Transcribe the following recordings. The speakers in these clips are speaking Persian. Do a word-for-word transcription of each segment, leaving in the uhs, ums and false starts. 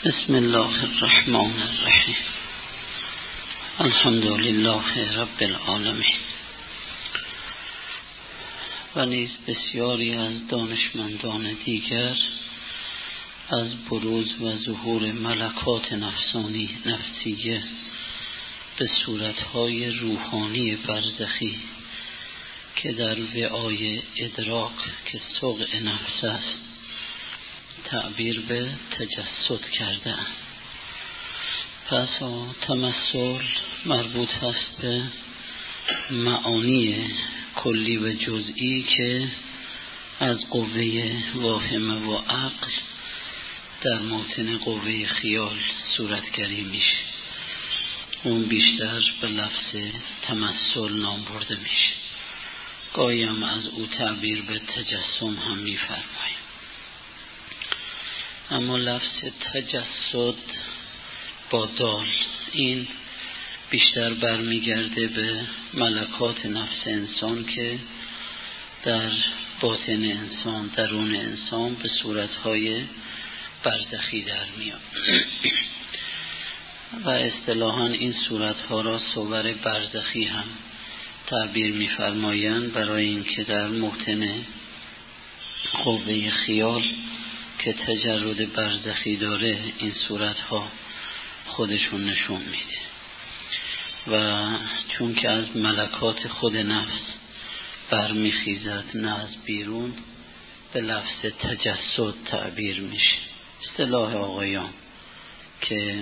بسم الله الرحمن الرحیم. الحمد لله رب العالمین. و نیز بسیاری از دانشمندان دیگر از بروز و ظهور ملکات نفسانی نفسیه به صورتهای روحانی برزخی که در وعای ادراک که سوق نفس است تعبیر به تجسد کرده اند. پس تمثل مربوط هست به معانی کلی و جزئی که از قوه واهمه و عقل در موطن قوه خیال صورتگری میشه. اون بیشتر به لفظ تمثل نام برده میشه. گاهی هم از او تعبیر به تجسم هم میفرماییم. اما لفظ تجسد با دال این بیشتر برمیگرده به ملکات نفس انسان که در باطن انسان، درون انسان به صورتهای برزخی در میاد و اصطلاحاً این صورتها را صور برزخی هم تعبیر می‌فرمایند، برای اینکه در موطن قوه خیال که تجرد برزخی داره این صورتها خودشون نشون میده و چون که از ملکات خود نفس برمیخیزد نه از بیرون به لفظ تجسد تعبیر میشه. اصطلاح آقایان که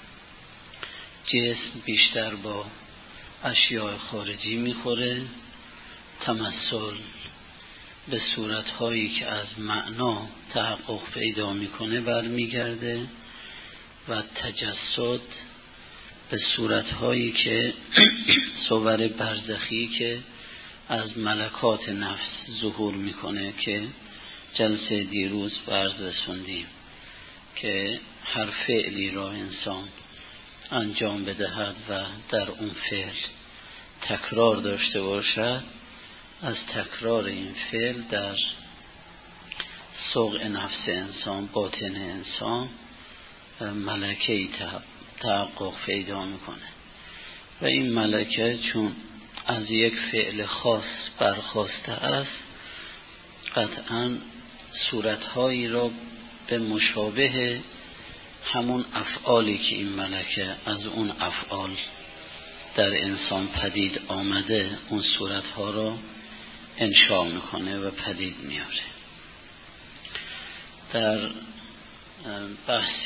جسم بیشتر با اشیاء خارجی میخوره، تمثل به صورتهایی که از معنا تحقق پیدا میکنه برمیگرده و تجسد به صورتهایی که صور برزخی که از ملکات نفس ظهور میکنه که جلسه دیروز عرض رسوندیم که هر فعلی را انسان انجام بدهد و در اون فعل تکرار داشته باشد، از تکرار این فعل در سوق نفس انسان، باطن انسان ملکه‌ای تحقق پیدا میکنه و این ملکه چون از یک فعل خاص برخاسته است قطعاً صورتهایی را به مشابه همون افعالی که این ملکه از اون افعال در انسان پدید آمده اون صورتها را انشاء میکنه و پدید میاره. در بحث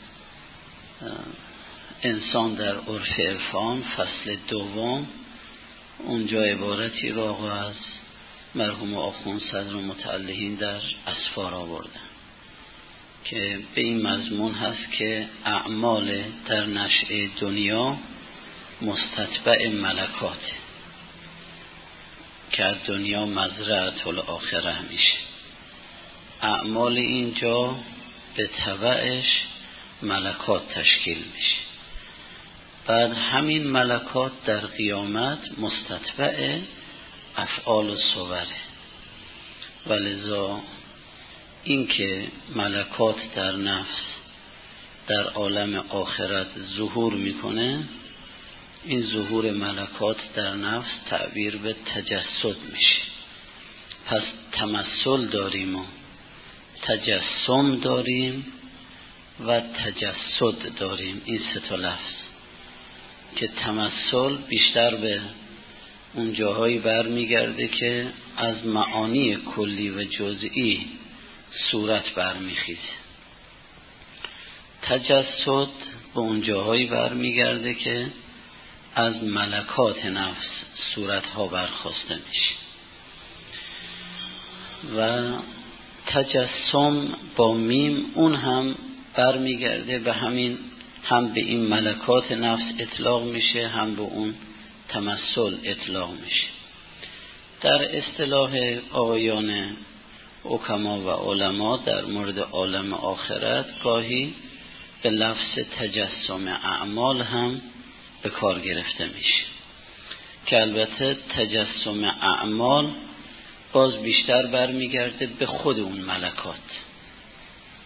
انسان در عرف عرفان فصل دوم اونجا عبارتی را از مرحوم آخوند صدر متعلهین در اسفار آوردن که به این مضمون هست که اعمال در نشأه دنیا مستتبع ملکات که از دنیا مزرعة الاخره میشه. اعمال اینجا به تبعش ملکات تشکیل میشه. بعد همین ملکات در قیامت مستتبع افعال و صوره و لذا این که ملکات در نفس در عالم آخرت ظهور میکنه، این ظهور ملکات در نفس تعبیر به تجسد میشه. پس تمثل داریم و تجسم داریم و تجسد داریم. این سه تا لفظ که تمثل بیشتر به اون جاهایی برمیگرده که از معانی کلی و جزئی صورت برمیخیزه. تجسد به اون جاهایی برمیگرده که از ملکات نفس صورتها برخاسته میشه و تجسم با میم اون هم برمیگرده به همین، هم به این ملکات نفس اطلاق میشه هم به اون تمثل اطلاق میشه. در اصطلاح آقایان حکما و علما در مورد عالم آخرت گاهی به لفظ تجسم اعمال هم به کار گرفته میشه که البته تجسم اعمال باز بیشتر برمیگرده به خود اون ملکات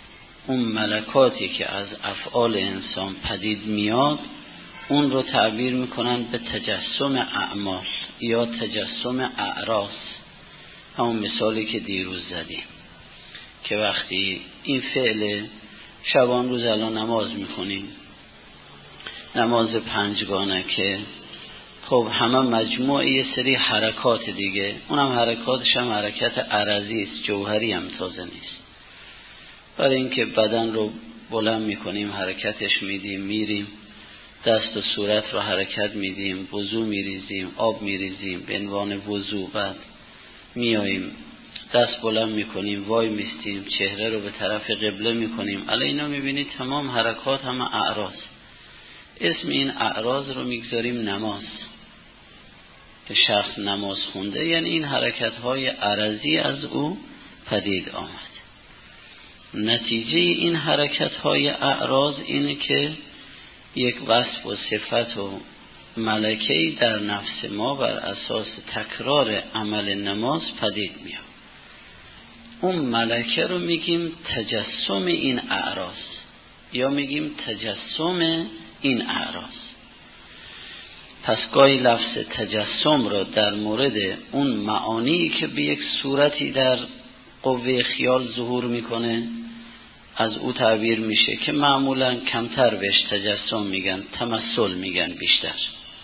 اون ملکاتی که از افعال انسان پدید میاد اون رو تعبیر میکنن به تجسم اعمال یا تجسم اعراض. همون مثالی که دیروز زدیم که وقتی این فعل شبان روز الان نماز میکنیم، نماز پنجگانه، که خب همه مجموعه یه سری حرکات دیگه، اونم حرکاتش هم حرکت عرضی است، جوهری هم تازه نیست. برای اینکه بدن رو بلند میکنیم حرکتش میدیم، میریم دست و صورت رو حرکت میدیم، وضو میریزیم، آب میریزیم به عنوان وضو، بعد میاییم دست بلند میکنیم، وای میستیم، چهره رو به طرف قبله میکنیم. علی اینا میبینید تمام حرکات همه اعراض. اسم این اعراض رو میگذاریم نماز. که شخص نماز خونده یعنی این حرکت های عرضی از او پدید آمد. نتیجه این حرکت های اعراض اینه که یک وصف و صفت و ملکه‌ای در نفس ما بر اساس تکرار عمل نماز پدید میاد. اون ملکه رو میگیم تجسم این اعراض یا میگیم تجسم این اعراض. پس گاهی لفظ تجسم را در مورد اون معانی که به یک صورتی در قوه خیال ظهور میکنه از او تعبیر میشه که معمولا کمتر بهش تجسم میگن، تمثل میگن بیشتر.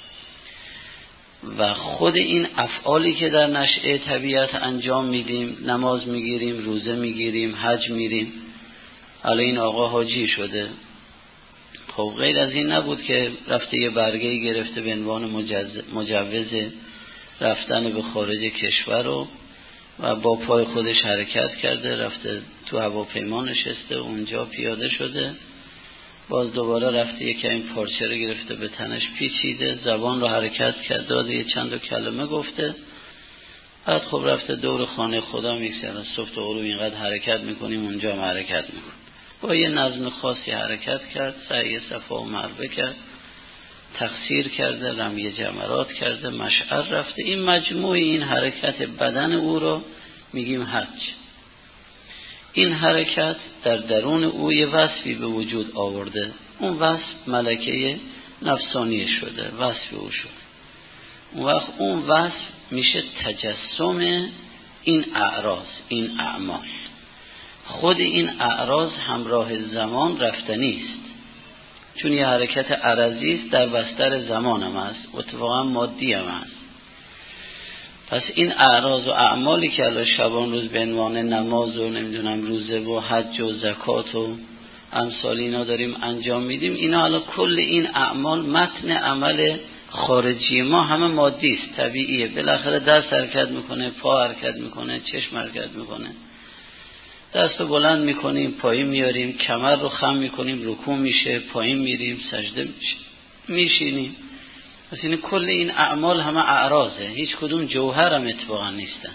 و خود این افعالی که در نشأه طبیعت انجام میدیم، نماز میگیریم، روزه میگیریم، حج میریم. حالا این آقا حاجی شده، خب غیر از این نبود که رفته یه برگه گرفته به عنوان مجوز رفتن به خارج کشور رو و با پای خودش حرکت کرده، رفته تو هواپیما نشسته، اونجا پیاده شده، باز دوباره رفته یکی این پارچه رو گرفته به تنش پیچیده، زبان رو حرکت کرده، داده یه چند کلمه گفته، بعد خب رفته دور خانه خدا میگذره. صبح تا غروب اینقدر حرکت میکنیم، اونجا هم حرکت میکنیم، با یه نظم خاصی حرکت کرد، سعی صفا و مروه کرد، تقصیر کرده، رمی جمرات کرده، مشعر رفته. این مجموع این حرکت بدن او رو میگیم حج. این حرکت در درون او یه وصفی به وجود آورده، اون وصف ملکه نفسانی شده، وصف او شده. اون وقت اون وصف میشه تجسم این اعراض، این اعمال. خود این اعراض همراه زمان رفتنی است، چون یه حرکت عرضی است، در بستر زمان هم است، اتفاقا مادی هم است. پس این اعراض و اعمالی که الان شبان روز به عنوان نماز و نمیدونم روزه و حج و زکات و امثال اینا داریم انجام میدیم، اینا الان کل این اعمال متن عمل خارجی ما همه مادی است، طبیعیه. بالاخره دست حرکت میکنه، پا حرکت میکنه، چشم حرکت میکنه، دست رو بلند میکنیم، پایین میاریم، کمر رو خم میکنیم، رکوع میشه، پایین میریم، سجده میشه، میشینیم. پس این کل این اعمال همه اعراضه، هیچ کدوم جوهر هم اتفاقا نیستن.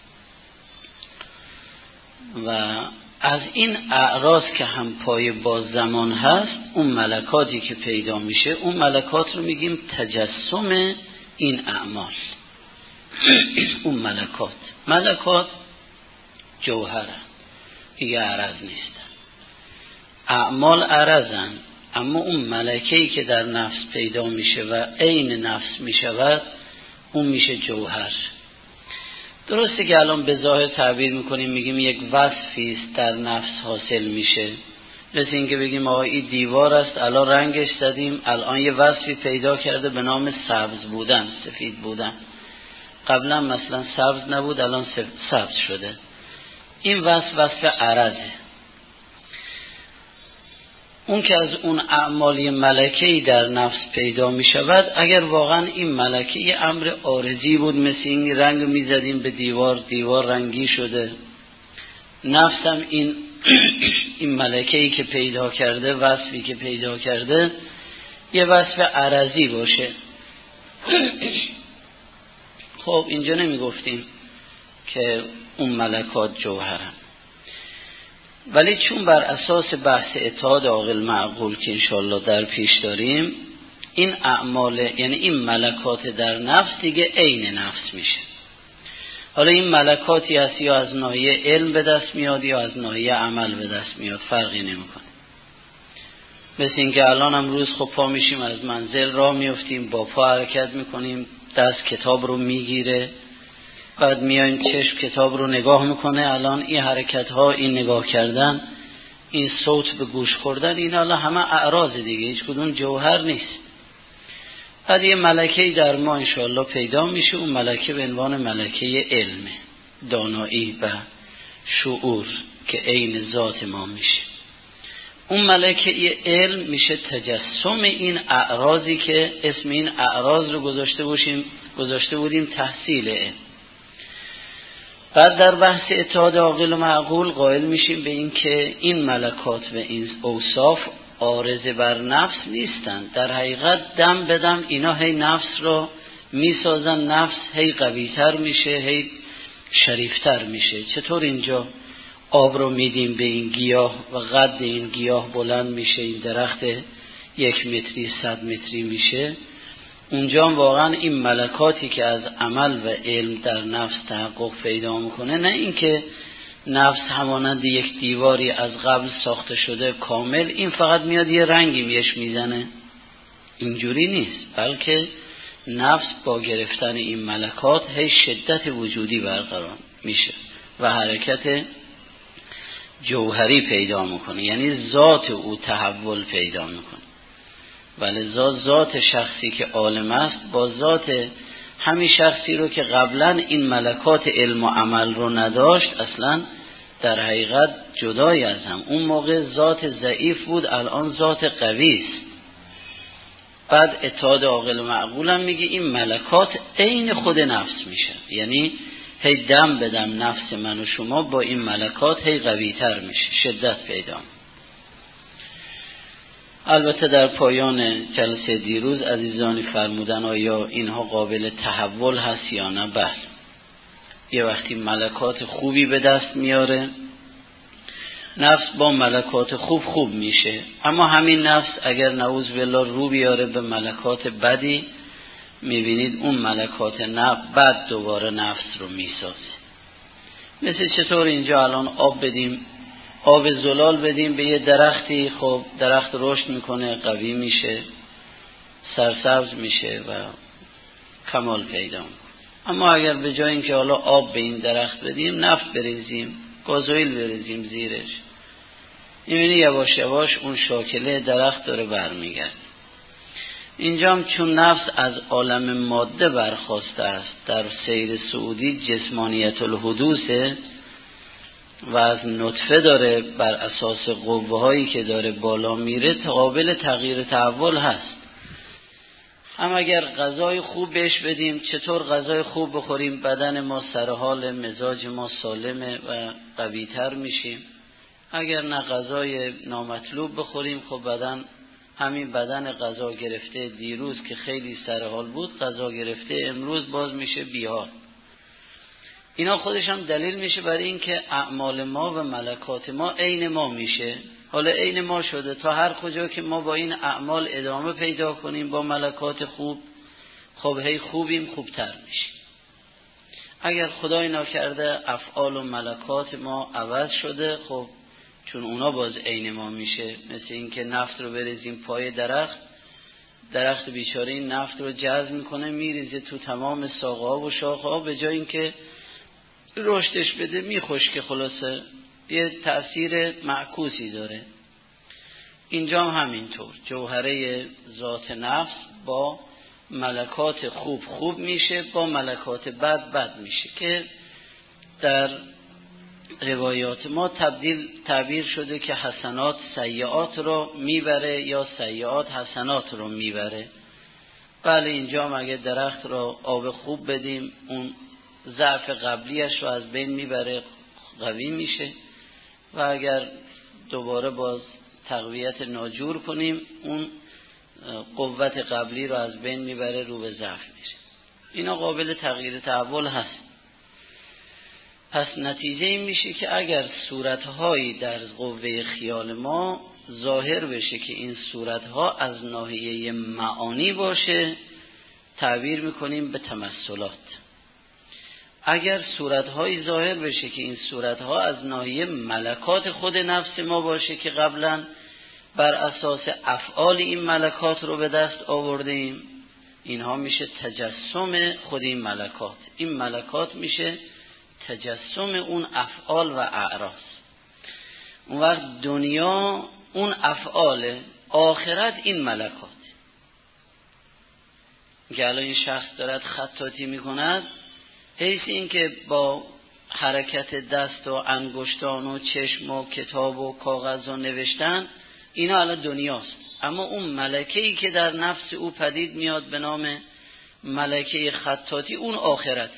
و از این اعراض که هم پای با زمان هست، اون ملکاتی که پیدا میشه، اون ملکات رو میگیم تجسم این اعمال. اون ملکات ملکات جوهره، دیگه عرض نیستن. اعمال عرضن، اما اون ملکه‌ای که در نفس پیدا میشه و عین نفس میشود، اون میشه جوهر. درسته که الان به ظاهر تعبیر میکنیم، میگیم یک وصفی است در نفس حاصل میشه، مثل اینکه بگیم آقا این دیوار است، الان رنگش زدیم، الان یه وصفی پیدا کرده به نام سبز بودن، سفید بودن. قبلا مثلا سبز نبود، الان سبز شده. این وصف وصف عرضه. اون که از اون اعمالی ملکه‌ای در نفس پیدا می شود، اگر واقعا این ملکه یه امر عارضی بود، مثل این رنگ می زدیم به دیوار، دیوار رنگی شده، نفس هم این این ملکه‌ای که پیدا کرده، وصفی که پیدا کرده، یه وصف عرضی باشه. خب اینجا نمی گفتیم که اون ملکات جوهرن، ولی چون بر اساس بحث اتحاد عاقل معقول که انشاءالله در پیش داریم، این اعمال یعنی این ملکات در نفس دیگه عین نفس میشه. حالا این ملکاتی هست یا از ناحیه علم به دست میاد یا از ناحیه عمل به دست میاد، فرقی نمیکنه. مثل اینکه الان امروز خب پا میشیم از منزل راه میفتیم، با پا حرکت میکنیم، دست کتاب رو میگیره، بعد میایم چشم کتاب رو نگاه میکنه. الان این حرکت ها، این نگاه کردن، این صوت به گوش خوردن، این حالا همه اعراض دیگه، هیچ کدوم جوهر نیست. بعد یه ملکه‌ای در ما انشاءالله پیدا میشه، اون ملکه به عنوان ملکه علم، دانایی و شعور که عین ذات ما میشه. اون ملکه علم میشه تجسم این اعراضی که اسم این اعراض رو گذاشته باشیم گذاشته بودیم تحصیل علم. بعد در بحث اتحاد عاقل و معقول قائل میشیم به این که این ملکات و این اوصاف عارض بر نفس نیستند. در حقیقت دم بدم اینا هی نفس رو میسازن، نفس هی قویتر میشه، هی شریفتر میشه. چطور اینجا آب رو میدیم به این گیاه و قد این گیاه بلند میشه، این درخت یک متری صد متری میشه، اونجا واقعا این ملکاتی که از عمل و علم در نفس تحقق پیدا میکنه، نه اینکه نفس همانند یک دیواری از قبل ساخته شده کامل، این فقط میاد یه رنگی میش میزنه، اینجوری نیست، بلکه نفس با گرفتن این ملکات هی شدت وجودی برقرار میشه و حرکت جوهری پیدا میکنه، یعنی ذات او تحول پیدا میکنه. ولذا ذات شخصی که عالم است با ذات همین شخصی رو که قبلا این ملکات علم و عمل رو نداشت اصلا در حقیقت جدای از هم. اون موقع ذات ضعیف بود، الان ذات قوی است. بعد اتحاد عاقل و معقول هم میگه این ملکات عین خود نفس میشه، یعنی هی دم بدم نفس من و شما با این ملکات هی قوی تر میشه، شدت پیدا. البته در پایان جلسه دیروز عزیزانی فرمودن آیا اینها قابل تحول هست یا نه؟ بله، یه وقتی ملکات خوبی به دست میاره، نفس با ملکات خوب خوب میشه، اما همین نفس اگر نعوذ بالله رو بیاره به ملکات بدی، میبینید اون ملکات بد دوباره نفس رو میسازه. مثل چطور اینجا الان آب بدیم، آب زلال بدیم به یه درختی، خب درخت رشد میکنه، قوی میشه، سرسبز میشه و کمال پیدا میکنه. اما اگر به جای اینکه حالا آب به این درخت بدیم، نفت بریزیم، گازوئیل بریزیم زیرش، میبینی یواش یواش اون شاکله درخت داره برمیگرد. اینجا هم چون نفس از عالم ماده برخواسته است، در سیر سعودی جسمانیت الحدوثه و از نطفه داره بر اساس قوه هایی که داره بالا میره، قابل تغییر تحول هست. اما اگر غذای خوب بهش بدیم، چطور غذای خوب بخوریم بدن ما سرحال، مزاج ما سالمه و قوی تر میشیم. اگر نه غذای نامطلوب بخوریم، خب بدن همین بدن غذا گرفته دیروز که خیلی سرحال بود، غذا گرفته امروز باز میشه بیحال. اینا خودش هم دلیل میشه برای این که اعمال ما و ملکات ما عین ما میشه. حالا عین ما شده تا هر کجا که ما با این اعمال ادامه پیدا کنیم با ملکات خوب، خب هی خوبیم، خوبتر میشیم. اگر خدای نکرده افعال و ملکات ما عوض شده، خب چون اونا باز عین ما میشه. مثل این که نفت رو بریزیم پای درخت، درخت بیچاره این نفت رو جذب میکنه، میریزه تو تمام ساقه ها و شاخه ها، به جای اینکه رشدش بده میخشکه، خلاصه یه تأثیر معکوسی داره. اینجا هم همینطور جوهره ذات نفس با ملکات خوب خوب میشه، با ملکات بد بد میشه، که در روایات ما تبدیل تعبیر شده که حسنات سیئات رو میبره یا سیئات حسنات رو میبره. بله، اینجا هم اگه درخت رو آب خوب بدیم، اون ضعف قبلیش رو از بین میبره، قوی میشه، و اگر دوباره باز تقویت ناجور کنیم، اون قوت قبلی رو از بین میبره، رو به ضعف میشه. اینا قابل تغییر تحول هست. پس نتیجه این میشه که اگر صورتهایی در قوه خیال ما ظاهر بشه که این صورتها از ناحیه معانی باشه، تعبیر میکنیم به تمثلات. اگر صورت‌های ظاهر بشه که این صورت‌ها از ناحیه ملکات خود نفس ما باشه که قبلا بر اساس افعال این ملکات رو به دست آوردیم، اینها میشه تجسم خود این ملکات. این ملکات میشه تجسم اون افعال و اعراض. اون وقت دنیا اون افعال، آخرت این ملکات. که الان این شخص دارد خطاطی میکند، حیث این که با حرکت دست و انگشتان و چشم و کتاب و کاغذ و نوشتن، اینا الان دنیاست. اما اون ملکه‌ای که در نفس او پدید میاد به نام ملکه خطاطی، اون آخرت.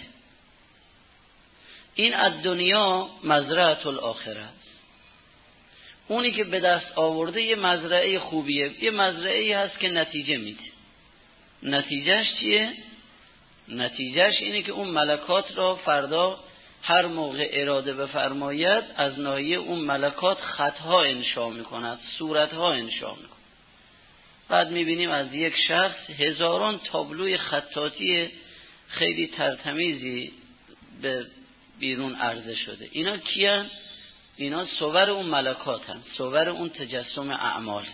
این از دنیا مزرعه الاخره. اونی که به دست آورده یه مزرعه خوبیه، یه مزرعه‌ای هست که نتیجه میده. نتیجهش چیه؟ نتیجهش اینه که اون ملکات را فردا هر موقع اراده بفرماید از ناحیه اون ملکات خطها انشا میکند، صورتها انشا میکند. بعد میبینیم از یک شخص هزاران تابلوی خطاطی خیلی ترتمیزی به بیرون عرضه شده. اینا کیان؟ اینا صور اون ملکات هستند، صور اون تجسم اعمال.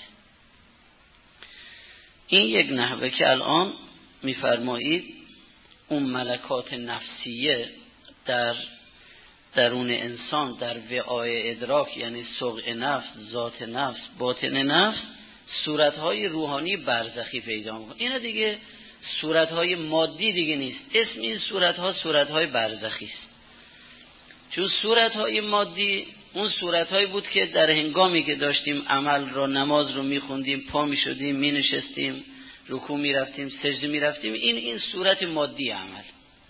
این یک نحوه که الان میفرمایید اون ملکات نفسیه در درون انسان، در وعای ادراک، یعنی سوق نفس، ذات نفس، باطن نفس، صورتهای روحانی برزخی پیدا میکنه. اینا دیگه صورتهای مادی دیگه نیست. اسم این صورتها صورتهای برزخی است. چون صورتهای مادی اون صورتهایی بود که در هنگامی که داشتیم عمل را، نماز رو میخوندیم، پا میشدیم، مینشستیم، رکوع میرفتیم، سجده میرفتیم، این این صورت مادی عمل.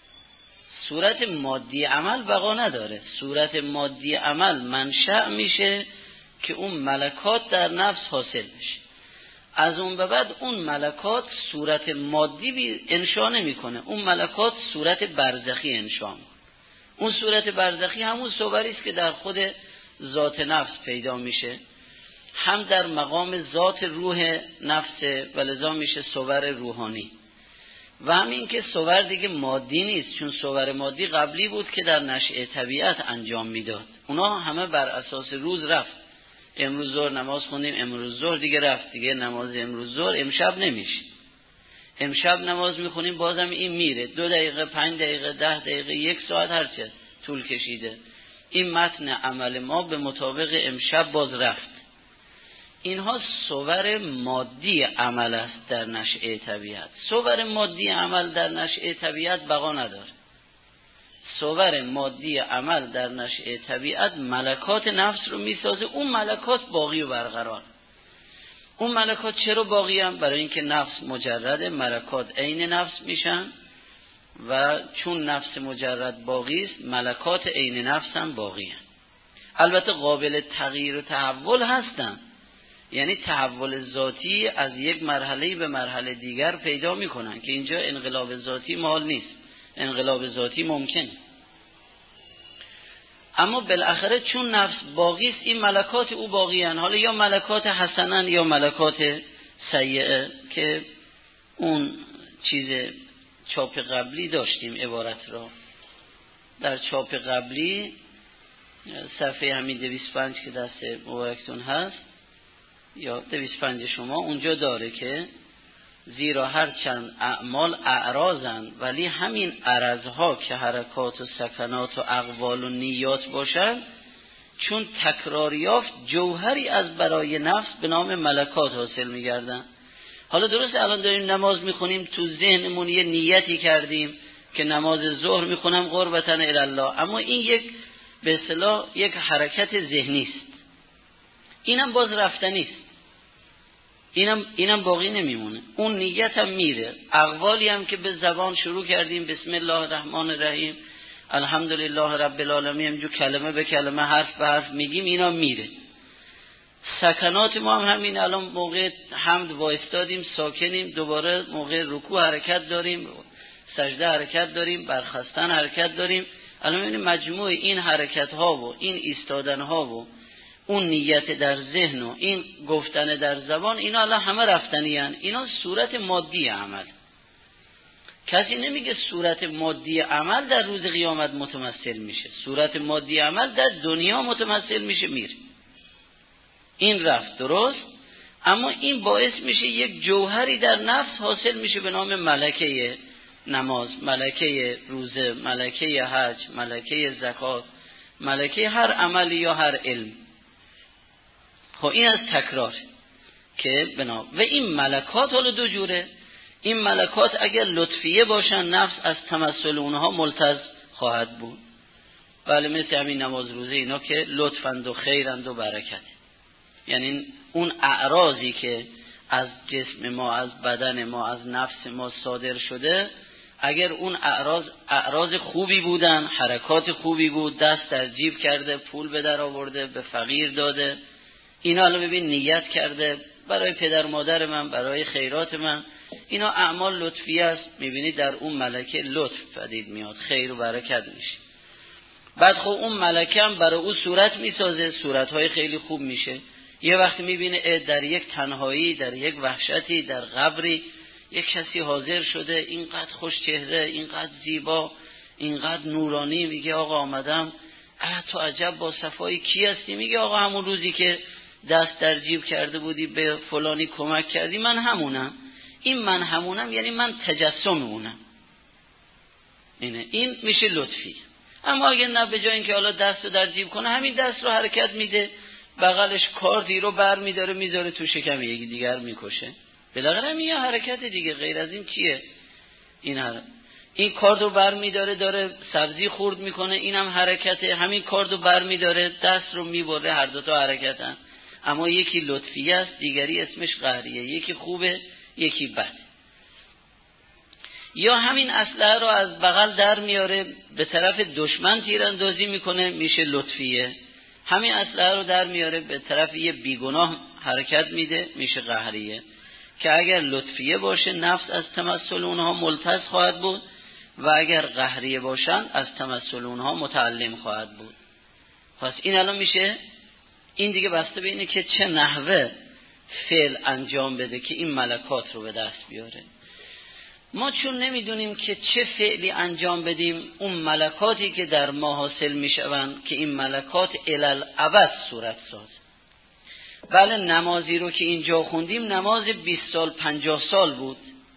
صورت مادی عمل بقا نداره. صورت مادی عمل منشأ میشه که اون ملکات در نفس حاصل بشه. از اون به بعد اون ملکات صورت مادی بی انشا نمیکنه، اون ملکات صورت برزخی انشا میکنه. اون صورت برزخی همون صوری است که در خود ذات نفس پیدا میشه، هم در مقام ذات روح نفس، ولذا میشه صور روحانی. و همین که صور دیگه مادی نیست، چون صور مادی قبلی بود که در نشأه طبیعت انجام میداد. اونا همه بر اساس روز رفت. امروز ظهر نماز خوندیم، امروز ظهر دیگه رفت، دیگه نماز امروز ظهر امشب نمیشه. امشب نماز میخونیم بازم این میره، دو دقیقه، پنج دقیقه، ده دقیقه، یک ساعت، هرچه طول کشیده. این متن عمل ما به مطابق امشب باز رفت. اینها صور مادی عمل است در نشأه طبیعت. صور مادی عمل در نشأه طبیعت بقا نداره. صور مادی عمل در نشأه طبیعت ملکات نفس رو میسازه. اون ملکات باقی و برقرار. اون ملکات چرا باقی هم؟ برای اینکه نفس مجرده، ملکات عین نفس میشن و چون نفس مجرد باقی است، ملکات عین نفس هم باقی هستند. البته قابل تغییر و تحول هستند، یعنی تحول ذاتی از یک مرحله به مرحله دیگر پیدا میکنن که اینجا انقلاب ذاتی محال نیست، انقلاب ذاتی ممکنه. اما بالاخره چون نفس باقی است، این ملکات او باقی هستند. حالا یا ملکات حسنن یا ملکات سیئه، که اون چیز چاپ قبلی داشتیم عبارت را. در چاپ قبلی صفحه همین دویست و پنج که دست مبارکتون هست یا دویست و پنج شما، اونجا داره که زیرا هر چند اعمال اعراضن، ولی همین عرضها که حرکات و سکنات و اقوال و نیات باشن، چون تکرار یافت جوهری از برای نفس به نام ملکات حاصل میگردن. حالا درست الان داریم نماز میخونیم، تو ذهنمون یه نیتی کردیم که نماز ظهر میخونم قربتاً الی الله، اما این یک به اصطلاح یک حرکت ذهنی است. اینم باز رفتنی است، اینم اینم باقی نمیمونه. اون نیت هم میره. اقوالی هم که به زبان شروع کردیم، بسم الله الرحمن الرحیم، الحمدلله رب العالمین، همینجور کلمه به کلمه، حرف به حرف میگیم، اینا میره. سکنات ما هم همین، الان موقع حمد وایستادیم ساکنیم، دوباره موقع رکوع حرکت داریم، سجده حرکت داریم، برخاستن حرکت داریم. الان میبینیم مجموع این حرکت ها و این ایستادن ها و اون نیت در ذهن و این گفتن در زبان، اینا الان همه رفتنی هن. اینا صورت مادی عمل. کسی نمیگه صورت مادی عمل در روز قیامت متمثل میشه، صورت مادی عمل در دنیا متمثل میشه میره. این رفت درست، اما این باعث میشه یک جوهری در نفس حاصل میشه به نام ملکه نماز، ملکه روزه، ملکه حج، ملکه زکات، ملکه هر عمل یا هر علم. خب این از تکرار که بنا و این ملکات حالا دو جوره. این ملکات اگر لطفیه باشن نفس از تمثل اونها ملتز خواهد بود، بله مثل همین نماز روزه اینا که لطفند و خیرند و برکت، یعنی اون اعراضی که از جسم ما، از بدن ما، از نفس ما صادر شده، اگر اون اعراض اعراض خوبی بودن، حرکات خوبی بود، دست در جیب کرده، پول به در آورده، به فقیر داده، اینا الان ببین نیت کرده برای پدر مادر من، برای خیرات من، اینا اعمال لطفی است، میبینید در اون ملکه لطف پدید میاد، خیر و برکت میشه. بعد خب اون ملکه هم برای اون صورت میسازه، صورتهای خیلی خوب میشه. یه وقت میبینه در یک تنهایی، در یک وحشتی، در قبری یک کسی حاضر شده، اینقدر خوش چهره، اینقدر زیبا، اینقدر نورانی، میگه آقا آمدم، اه تو عجب با صفایی کی هستی؟ میگه آقا همون روزی که دست در جیب کرده بودی به فلانی کمک کردی من همونم. این من همونم یعنی من تجسم اونم. اینه، این میشه لطفی. اما اگه نه، به جای اینکه حالا دست رو در جیب کنه، همین دست رو حرکت میده، بغلش کاردی رو بر میداره میذاره تو شکم یکی دیگر میکشه، بالاخره هم یه حرکت دیگه، غیر از این چیه؟ این هر... این کارد رو بر میداره داره سبزی خورد میکنه، اینم حرکته، همین کارد رو بر میداره دست رو میبره، هر دوتا حرکتن. اما یکی لطفی است، دیگری اسمش قهریه، یکی خوبه یکی بد. یا همین اسلحه رو از بغل در میاره به طرف دشمن تیراندازی میکنه، میشه لطفیه. همین اسلحه رو در میاره به طرف یه بیگناه حرکت میده، میشه قهریه. که اگر لطفیه باشه نفس از تمثل اونها ملتز خواهد بود و اگر قهریه باشن از تمثل اونها متعلم خواهد بود. پس این الان میشه، این دیگه بسته به اینه که چه نحوه فعل انجام بده که این ملکات رو به دست بیاره. ما چون نمیدونیم که چه فعلی انجام بدیم، اون ملکاتی که در ما حاصل میشوند که این ملکات الالعبد صورت ساز. بله نمازی رو که اینجا خوندیم نماز بیست سال پنجاه سال بود.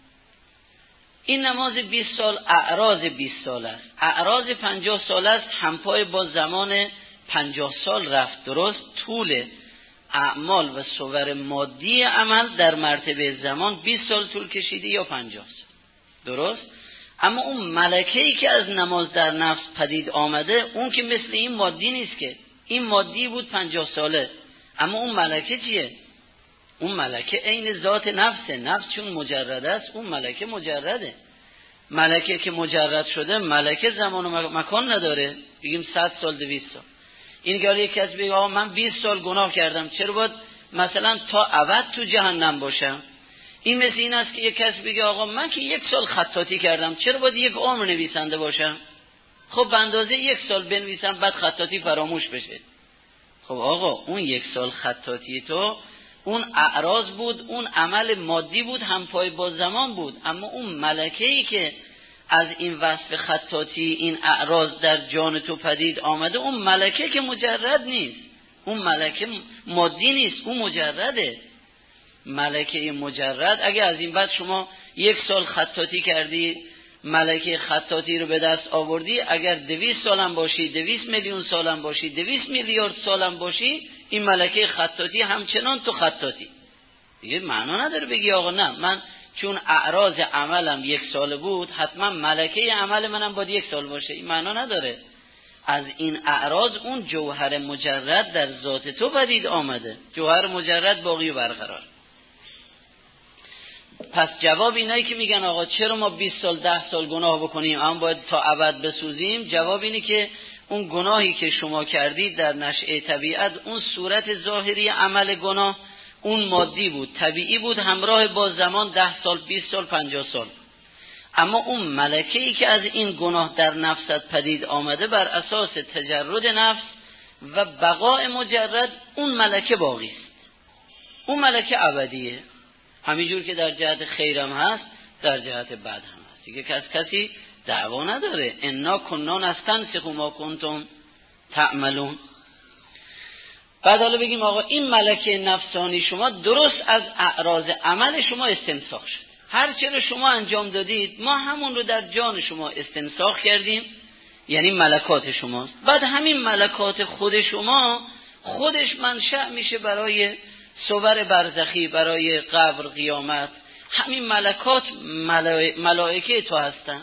این نماز بیست سال اعراض بیست سال است، اعراض پنجاه سال است، همپای با زمان پنجاه سال رفت. درست طول اعمال و صور مادی عمل در مرتبه زمان بیست سال طول کشیده یا پنجاه سال. درست؟ اما اون ملکه‌ای که از نماز در نفس پدید آمده، اون که مثل این مادی نیست، که این مادی بود پنجاه ساله، اما اون ملکه چیه؟ اون ملکه عین ذات نفسه. نفس چون مجرد است، اون ملکه مجرده. ملکه که مجرد شده، ملکه زمان و مکان نداره. بگیم صد سال دویست سال. این که یک کسی بگه آقا من بیست سال گناه کردم، چرا باید مثلا تا ابد تو جهنم باشم؟ این مثل این است که یک کسی بگه آقا من که یک سال خطاطی کردم، چرا باید یک عمر نویسنده باشم؟ خب به اندازه یک سال بنویسم بعد خطاطی فراموش بشه. خب آقا اون یک سال خطاطی تو اون اعراض بود، اون عمل مادی بود، همپای با زمان بود. اما اون ملکه‌ای که از این وصف خطاطی این اعراض در جان تو پدید آمده، اون ملکه که مجرد نیست، اون ملکه مادی نیست، اون مجرده. ملکه مجرد اگه از این بعد شما یک سال خطاطی کردی، ملکه خطاطی رو به دست آوردی، اگر دویست سالم باشی، دویست میلیون سالم باشی، دویست میلیارد سالم باشی، این ملکه خطاطی همچنان تو خطاطی. دیگه معنا نداره بگی آقا نه من چون اعراض عملم یک سال بود حتما ملکه عمل منم باید یک سال باشه. این معنا نداره. از این اعراض اون جوهر مجرد در ذات تو پدید آمده، جوهر مجرد باقی و برقرار. پس جواب اینایی که میگن آقا چرا ما بیست سال ده سال گناه بکنیم اما باید تا ابد بسوزیم، جواب اینه که اون گناهی که شما کردید در نشأه طبیعت، اون صورت ظاهری عمل گناه اون مادی بود، طبیعی بود، همراه با زمان ده سال بیست سال پنجاه سال. اما اون ملکه‌ای که از این گناه در نفست پدید آمده بر اساس تجرد نفس و بقاء مجرد، اون ملکه باقی است، اون ملکه ابدیه. همینجور که در جهت خیرم هست در جهت بد هم هست. دیگه کس کسی دعوا نداره. انا کنا نستنسخ ما کنتم تعملون. بعد حالا بگیم آقا این ملکه نفسانی شما درست از اعراض عمل شما استنساخ شد، هر چه رو شما انجام دادید ما همون رو در جان شما استنساخ کردیم، یعنی ملکات شماست. بعد همین ملکات خود شما خودش منشأ میشه برای صور برزخی، برای قبر، قیامت. همین ملکات ملائکه تو هستن.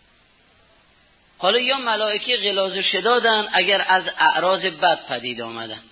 حالا یا ملائکه غلاظ و شدادن اگر از اعراض بد پدید آمدن،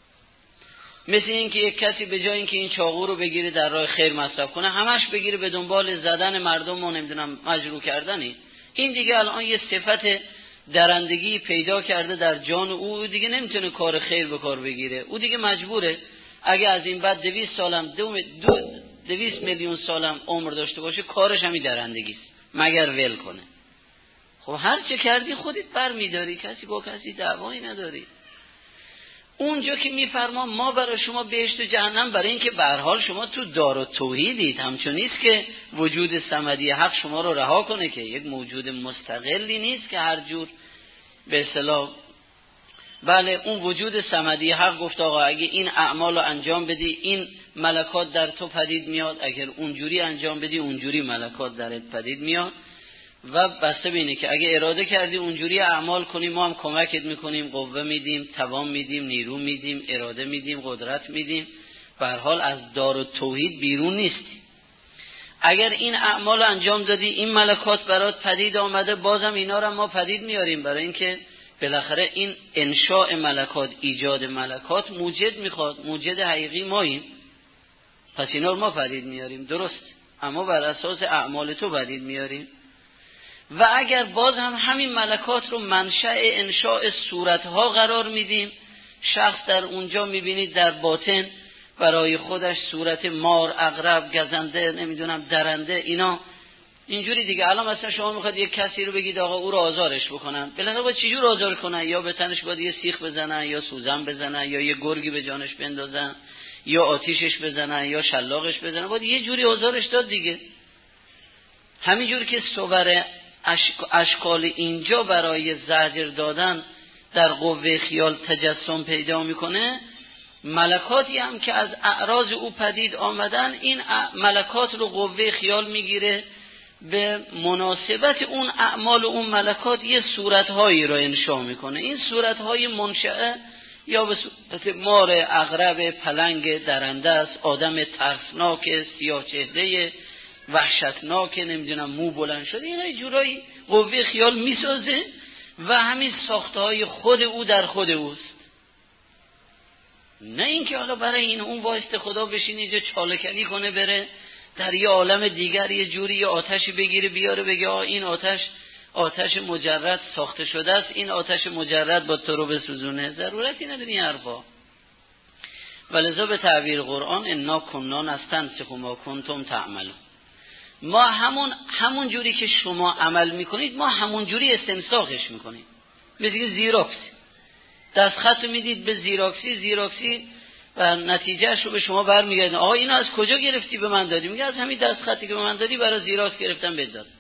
مثل این که یک کسی به جای اینکه این چاقو رو بگیره در راه خیر مصرف کنه همش بگیره به دنبال زدن مردم و نمیدونم مجروح کردنی، این دیگه الان یه صفت درندگی پیدا کرده در جان او، دیگه نمیتونه کار خیر به کار بگیره، او دیگه مجبوره اگه از این بعد دویست سالم دو, دو دویست میلیون سالم عمر داشته باشه کارش همین درندگی است مگر ول کنه. خب هر چه کردی خودت برمیداری، کسی با کسی دعوایی نداری. اونجا که میفرما ما برای شما بهشت و جهنم، برای اینکه به هر حال شما تو دار و توحیدید، همچون نیست که وجود صمدی حق شما رو رها کنه، که یک موجود مستقلی نیست که هر جور به اصطلاح. بله اون وجود صمدی حق گفت آقا اگه این اعمال رو انجام بدی این ملکات در تو پدید میاد، اگر اونجوری انجام بدی اونجوری ملکات درت پدید میاد، و بسته بینه که اگه اراده کردی اونجوری اعمال کنی ما هم کمکت میکنیم، قوه میدیم، توان میدیم، نیرو میدیم، اراده میدیم، قدرت میدیم. به هر حال از دار و توحید بیرون نیستی. اگر این اعمال انجام دادی این ملکات برات پدید آمده، بازم اینا رو ما پدید میاریم، برای اینکه بالاخره این انشاء ملکات، ایجاد ملکات موجد میخواد، موجد حقیقی ماییم، پس اینا رو ما پدید میاریم درست، اما بر اساس اعمال تو پدید میاریم. و اگر باز هم همین ملکات رو منشأ انشاء صورتها قرار میدیم، شخص در اونجا میبینید در باطن برای خودش صورت مار، عقرب، گزنده، نمیدونم درنده، اینا اینجوری دیگه. الان مثلا شما میخواد یک کسی رو بگید آقا او رو آزارش بکنن، بالاخره باید چجور آزار کنن؟ یا به تنش باید یه سیخ بزنن، یا سوزن بزنن، یا یه گرگی به جانش بندازن، یا آتیشش بزنن، یا شلاقش بزنن، باید یه جوری آزارش داد دیگه. همینجور که صور اشکال اینجا برای زجر دادن در قوه خیال تجسم پیدا میکنه، ملکاتی هم که از اعراض او پدید آمدن، این ملکات رو قوه خیال میگیره، به مناسبت اون اعمال و اون ملکات یه صورتهایی رو انشا میکنه. این صورتهای منشأه یا به صورت مار، عقرب، پلنگ، درنده است، آدم ترسناک، سیاه چهره، وحشتناک، نمیدونم مو بلند شده، اینا جورایی قوه خیال میسازه و همین ساختهای خود او در خود اوست. نه اینکه حالا برای این اون واسطه خدا بشین اینجا چالکنی کنه، بره در یه عالم دیگر یه جوری یه آتشی بگیره بیاره بگه آه این آتش آتش مجرد ساخته شده است، این آتش مجرد با تو رو بسوزونه. ضرورتی نداری این حرفا. ولذا به تعبیر قرآن انا کنا نستنسخ ما کنتم تعملون، ما همون همون جوری که شما عمل میکنید ما همون جوری استنساخش میکنیم. مثل زیراکس، دستخط میدید به زیراکسی، زیراکسی و نتیجهش رو به شما برمیگردن. آقا اینو از کجا گرفتی به من دادی؟ میگه از همین دستخطی که به من دادی برای زیراکس گرفتم بهت دادم.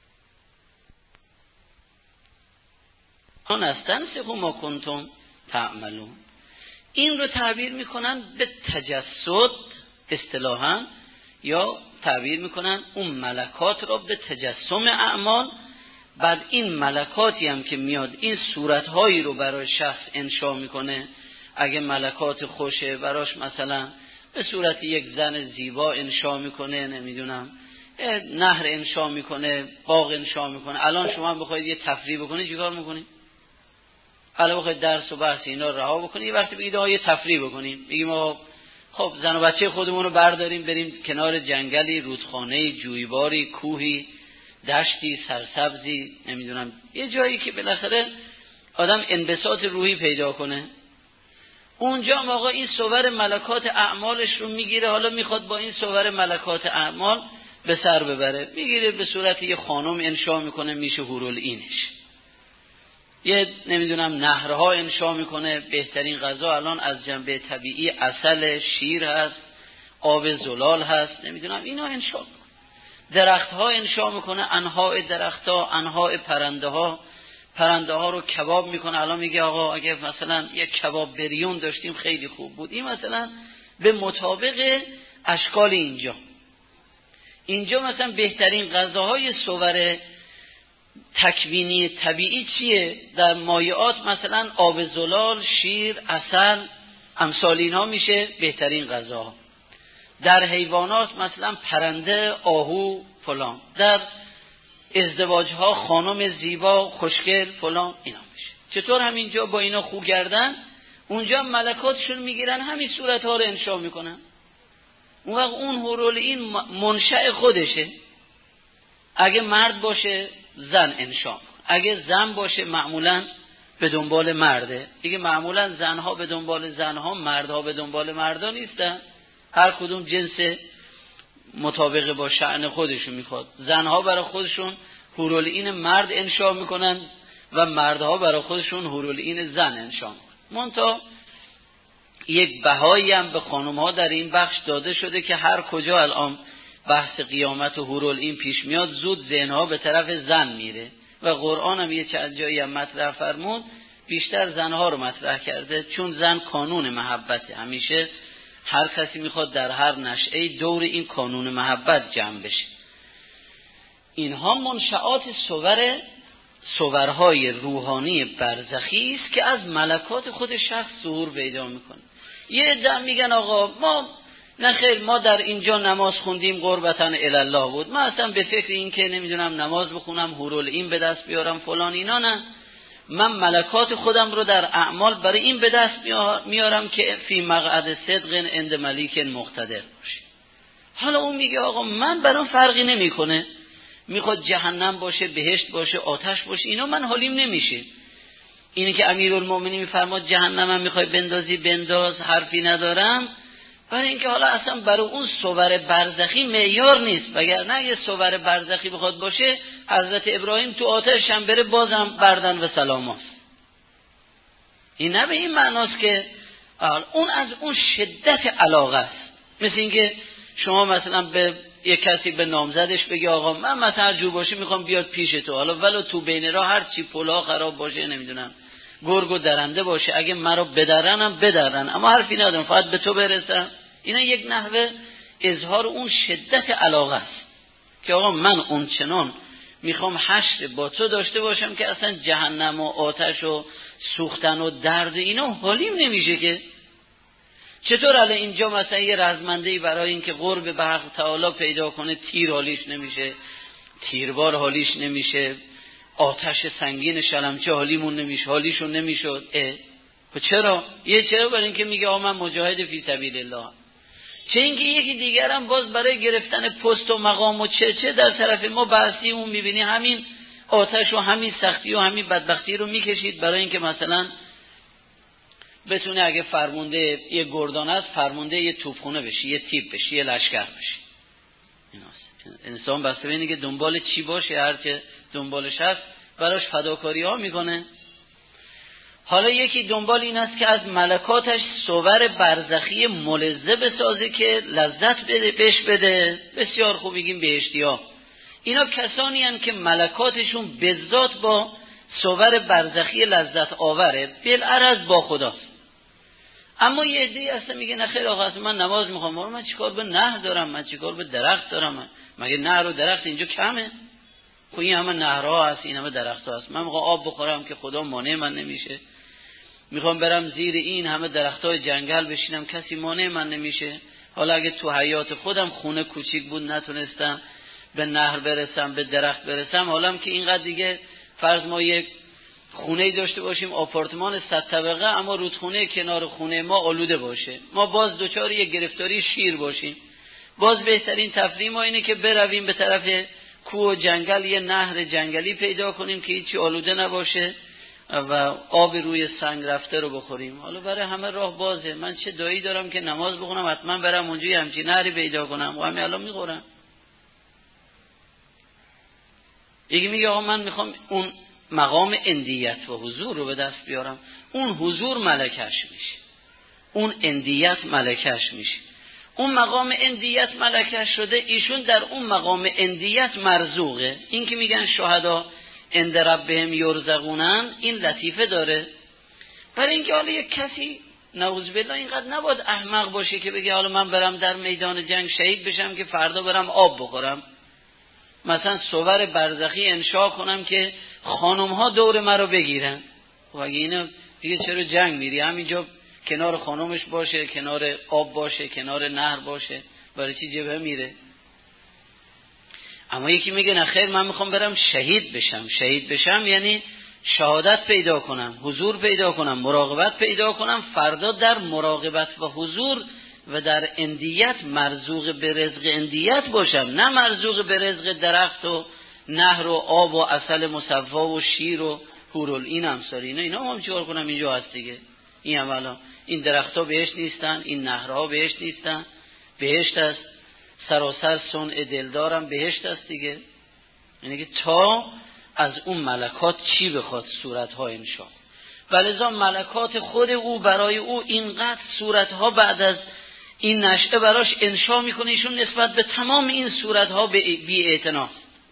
آن استنسخ ما کنتم تعملون، این رو تعبیر میکنن به تجسد اصطلاحاً، یا تعبیر میکنن اون ملکات را به تجسم اعمال. بعد این ملکاتی هم که میاد این صورتهایی رو برای شخص انشا میکنه. اگه ملکات خوشه براش مثلا به صورت یک زن زیبا انشا میکنه، نمیدونم نهر انشا میکنه، باغ انشا میکنه. الان شما بخواید یه تفریح بکنید چیکار میکنید؟ الان بخواید درس و بحث اینا رها بکنید، یه وقتی بگید آقا یه تفریح بکنیم، بگیم آقا خب زن و بچه خودمون رو برداریم بریم کنار جنگلی، رودخانه، جویباری، کوهی، دشتی، سرسبزی، نمیدونم یه جایی که بالاخره آدم انبساط روحی پیدا کنه. اونجا هم آقا این صور ملکات اعمالش رو میگیره، حالا میخواد با این صور ملکات اعمال به سر ببره، میگیره به صورت یه خانم انشا میکنه، میشه حورالعینش. یه نمیدونم نهرها انشا میکنه، بهترین غذا الان از جنبه طبیعی عسل، شیر هست، آب زلال هست، نمیدونم اینا انشا میکنه. درختها انشا میکنه، انواع درختها، انواع پرنده ها، پرنده ها رو کباب میکنه. الان میگه آقا اگه مثلا یک کباب بریون داشتیم خیلی خوب بود. این مثلا به مطابق اشکال اینجا اینجا مثلا بهترین غذاهای صور تکوینی طبیعی چیه؟ در مایعات مثلا آب زلال، شیر، عسل، امثال اینها میشه بهترین غذاها. در حیوانات مثلا پرنده، آهو، فلان. در ازدواج ها خانم زیبا، خوشگل، فلان، اینا میشه. چطور همینجا با اینا خو گردن، اونجا ملکاتشون میگیرن همین صورت ها رو انشا میکنن. اون وقت اون حرول این منشأ خودشه. اگه مرد باشه زن انشا، اگه زن باشه معمولا به دنبال مرده دیگه. معمولا زنها به دنبال زنها، مردها به دنبال مردا نیستن. هر کدوم جنس مطابق با شأن خودشون میخواد. زنها برای خودشون حرول این مرد انشا میکنن و مردها برای خودشون حرول این زن انشا میکنن. منتها یک بهایی هم به خانمها در این بخش داده شده که هر کجا الان بحث قیامت و حرول این پیش میاد زود ذهنها به طرف زن میره و قرآن هم یه چند جایی هم مطرح فرمود بیشتر زنها رو مطرح کرده، چون زن کانون محبته. همیشه هر کسی میخواد در هر نشعه دور این کانون محبت جمع بشه. اینها منشآت صور صورهای روحانی برزخی است که از ملکات خود شخص ظهور پیدا میکنه. یه عده میگن آقا ما نه خیر، ما در اینجا نماز خوندیم قربتاً الله بود، ما اصلا به فکر این که نمیدونم نماز بخونم حرول این به دست بیارم فلان اینا نه، من ملکات خودم رو در اعمال برای این به دست میارم که فی مقعد صدق عند ملیک مقتدر باشه. حالا اون میگه آقا من برام فرقی نمیکنه، میخواد جهنم باشه، بهشت باشه، آتش باشه، اینا من حالیم نمیشه. اینی که امیرالمومنین میفرماد جهنمم میخوای بندازی بنداز، حرفی ندارم، برای اینکه حالا اصلا برای اون صور برزخی معیار نیست. وگرنه یه صور برزخی بخواد باشه حضرت ابراهیم تو آتش هم بره بازم بردن و سلاماست. این نه به این معناست که اون از اون شدت علاقه است. مثل اینکه شما مثلا به یک کسی به نامزدش بگی آقا من مثلا جو باشه میخوام بیاد پیش تو، حالا ولو تو بین راه هر چی پلا خراب باشه، نمیدونم گرگ و درنده باشه، اگه مرا بدرنم بدرن، اما حرفی ندارم فقط به تو برسم. اینا یک نحوه اظهار اون شدت علاقه است که آقا من اون چنان میخوام حشر با تو داشته باشم که اصلا جهنم و آتش و سوختن و درد اینا حالیم نمیشه. که چطور الان اینجا مثلا یه رزمندهی برای اینکه قرب به حق تعالی پیدا کنه تیر حالیش نمیشه، تیربار حالیش نمیشه، آتش سنگین شلمچه حالیمون نمیشه، حالیشون نمیشد. اه چرا؟ یه چرا برای اینکه میگه آقا من مجاهد فی سبیل الله. چه اینکه یکی دیگر هم باز برای گرفتن پست و مقام و چه چه در طرف ما بحثی اون میبینی همین آتش و همین سختی و همین بدبختی رو میکشید برای اینکه مثلا بتونه اگه فرمانده یه گردان است فرمانده یه توپخونه بشه، یه تیپ بشه، یه لشکر بشه. انسان بسته به اینه که دنبال چی باشه، هر که دنبالش هست براش فداکاری ها میکنه. حالا یکی دنبال این است که از ملکاتش صور برزخی ملذه بسازه که لذت بده بهش بده. بسیار خوب میگیم بهشتی ها. اینا کسانی هستند که ملکاتشون بذات با صور برزخی لذت آوره، بالعرض با خداست. اما یه عده‌ای هست میگه نه خیر آقا من نماز میخوام، من چیکار به نهر دارم، من چیکار به درخت دارم، من مگه نهر و درخت اینجا کمه؟ خب این همه نهرها هست، این همه درخت‌ها هست، من میخوام آب بخورم که خدا مانع من نمیشه، میخوام برم زیر این همه درختای جنگل بشینم کسی مانع من نمیشه. حالا اگه تو حیات خودم خونه کوچیک بود نتونستم به نهر برسم، به درخت برسم، حالا که اینقدر دیگه فرض ما یک خونه‌ای داشته باشیم آپارتمان صد طبقه اما رودخونه کنار خونه ما آلوده باشه، ما باز دوچار یک گرفتاری شیر باشیم. باز بهترین تفریح ما اینه که برویم به طرف کوه و جنگل، یه نهر جنگلی پیدا کنیم که هیچی آلوده نباشه و آب روی سنگ رفته رو بخوریم. حالا برای همه راه بازه، من چه دایی دارم که نماز بخونم حتما برم اونجا یه همچین نهری پیدا کنم و همین الان میخورم. یکی میگه آقا من میخوام اون مقام اندیت و حضور رو به دست بیارم، اون حضور ملکش میشه، اون اندیت ملکش میشه، اون مقام اندیت ملکه شده، ایشون در اون مقام اندیت مرزوقه. این که میگن شهدا عند ربهم یرزقونن، این لطیفه داره. برای اینکه حالا یک کسی نعوذ بالله اینقدر نباید احمق باشه که بگه حالا من برم در میدان جنگ شهید بشم که فردا برم آب بخورم، مثلا صور برزخی انشا کنم که خانم ها دور مرا بگیرن. و اگه اینو دیگه چرا جنگ میری؟ همینجا کنار خانمش باشه، کنار آب باشه، کنار نهر باشه، برای چی جبهه میره؟ اما یکی میگه نه خیر، من میخوام برم شهید بشم. شهید بشم یعنی شهادت پیدا کنم، حضور پیدا کنم، مراقبت پیدا کنم، فردا در مراقبت و حضور و در اندیت مرزوق به رزق اندیت باشم، نه مرزوق به رزق درخت و نهر و آب و عسل مصفا و شیر و حورالعین امثال اینا. اینا ما چیکار کنم؟ اینجا هست دیگه. این اولا این درخت‌ها بهشت نیستن، این نهرها بهشت نیستن، بهشت است سراسر صنع دلدارم بهشت است دیگه. یعنی که تا از اون ملکات چی بخواد؟ صورت‌ها انشا. ولذا ملکات خود او برای او اینقدر صورت‌ها بعد از این نشأه براش انشا میکنه، ایشون نسبت به تمام این صورت‌ها بی اعتنا.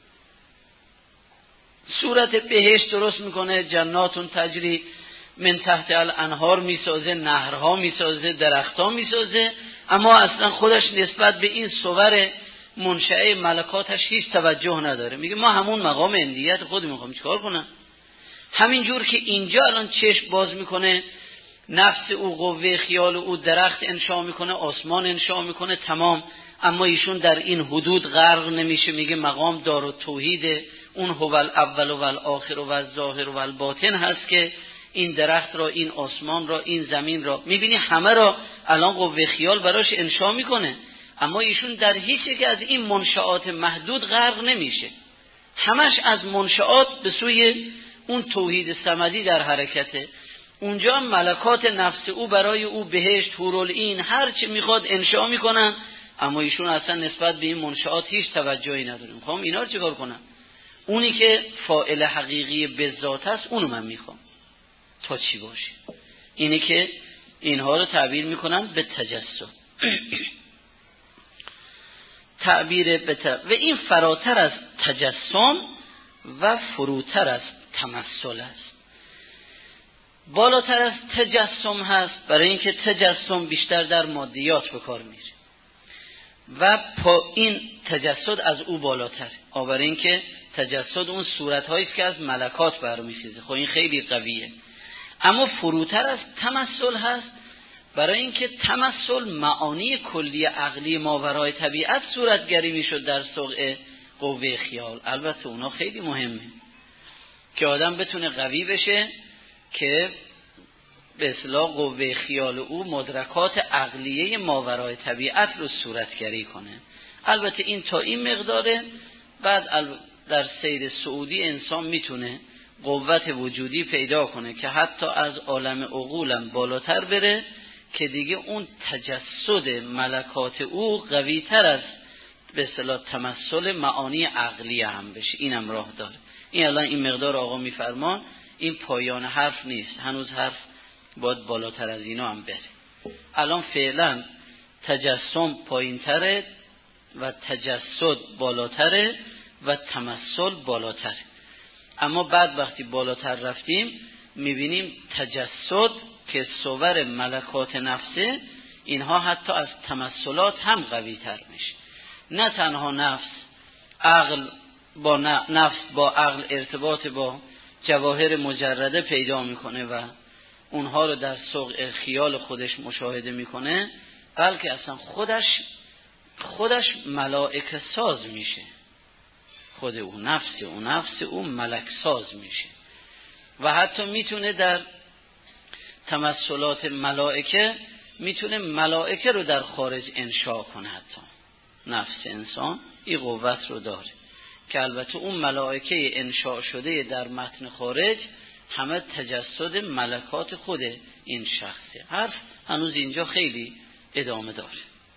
صورت بهشت درست میکنه، جناتون تجری من تحت الانهار میسازه، نهرها میسازه، درختها میسازه، اما اصلا خودش نسبت به این صور منشأ ملکاتش هیچ توجه نداره. میگه ما همون مقام اندیت خود میخوام، چیکار کنم؟ همین جور که اینجا الان چشم باز میکنه، نفس او، قوه خیال او درخت انشا میکنه، آسمان انشا میکنه، تمام. اما ایشون در این حدود غرق نمیشه. میگه مقام دار و توحید، اون هو الاول و الاخر و الظاهر و الباطن هست که این درخت را، این آسمان را، این زمین را، میبینی همه را الان قوه خیال براش انشا میکنه، اما ایشون در هیچ یک از این منشآت محدود غرق نمیشه. همش از منشآت به سوی اون توحید صمدی در حرکته. اونجا ملکات نفس او برای او بهشت، حورالعین، هر چی میخواد انشا میکنن، اما ایشون اصلا نسبت به این منشآت هیچ توجهی نداره. میخوام اینا رو چیکار کنم؟ اونی که فاعل حقیقی به ذات است اونو من میخوام تا چی باشه. اینی که اینها رو تعبیر میکنن به تجسد. تعبیر به ت... و این فراتر از تجسم و فروتر از تمثل است. بالاتر از تجسم هست، برای اینکه تجسم بیشتر در مادیات به کار میره و پا این تجسد از او بالاتر، برای اینکه تجسد اون صورت‌هایی است که از ملکات برمیخیزه. خب این خیلی قویه. اما فروتر از تمثل هست، برای اینکه تمثل معانی کلی عقلی ماورای طبیعت صورتگری میشد در سوق قوه خیال. البته اونا خیلی مهمه که آدم بتونه قوی بشه که به اصطلاح قوه خیال او مدرکات عقلیه ماورای طبیعت رو صورتگری کنه. البته این تا این مقداره. بعد در سیر سعودی انسان میتونه قوت وجودی پیدا کنه که حتی از عالم عقولم بالاتر بره که دیگه اون تجسد ملکات او قوی تر از به اصطلاح تمثل معانی عقلی هم بشه. اینم راه داره. این الان این مقدار آقا میفرمان، این پایان حرف نیست، هنوز حرف باید بالاتر از اینا هم بره. الان فعلا تجسم پایین تره و تجسد بالاتره و تمثل بالاتره. اما بعد وقتی بالاتر رفتیم میبینیم تجسد که صور ملکات نفسه، اینها حتی از تمثلات هم قوی تر میشه. نه تنها نفس، عقل با نفس با عقل ارتباط با جواهر مجرده پیدا میکنه و اونها رو در سوق خیال خودش مشاهده میکنه، بلکه اصلا خودش خودش ملائکه ساز میشه. خود او نفس او نفس او ملک ساز میشه و حتی میتونه در تمثلات ملائکه میتونه ملائکه رو در خارج انشا کنه. حتی نفس انسان این قوت رو داره که البته اون ملائکه انشا شده در متن خارج همه تجسد ملکات خود این شخصه. حرف هنوز اینجا خیلی ادامه داره.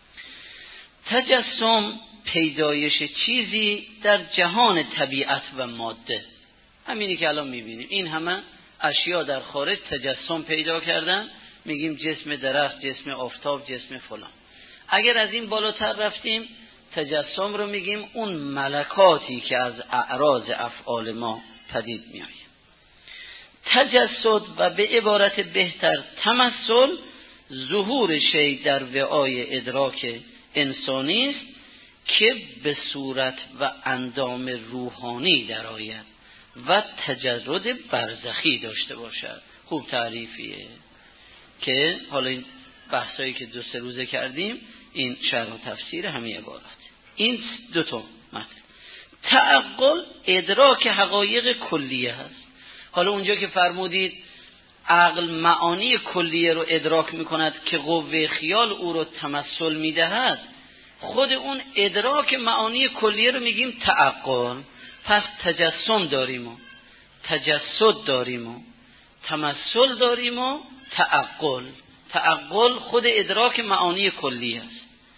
تجسم پیدایش چیزی در جهان طبیعت و ماده، همینی که الان میبینیم. این همه اشیا در خارج تجسم پیدا کردن، میگیم جسم درخت، جسم آفتاب، جسم فلان. اگر از این بالاتر رفتیم تجسم رو میگیم اون ملکاتی که از اعراض افعال ما پدید میآید. تجسد و به عبارت بهتر تمثل ظهور شی در وعای ادراک انسانی است که به صورت و اندام روحانی درآید و تجرد برزخی داشته باشد. خوب تعریفیه که حالا این بحثایی که دو سه روزه کردیم این شرح و تفسیر همین عبارت. این دو تا مطلب. تعقل ادراک حقایق کلیه هست. حالا اونجا که فرمودید عقل معانی کلیه رو ادراک میکند که قوه خیال او رو تمثل میدهد، خود اون ادراک معانی کلیه رو میگیم تعقل. پس تجسم داریم و تجسد داریم و تمثل داریم و تعقل. تعقل خود ادراک معانی کلی است.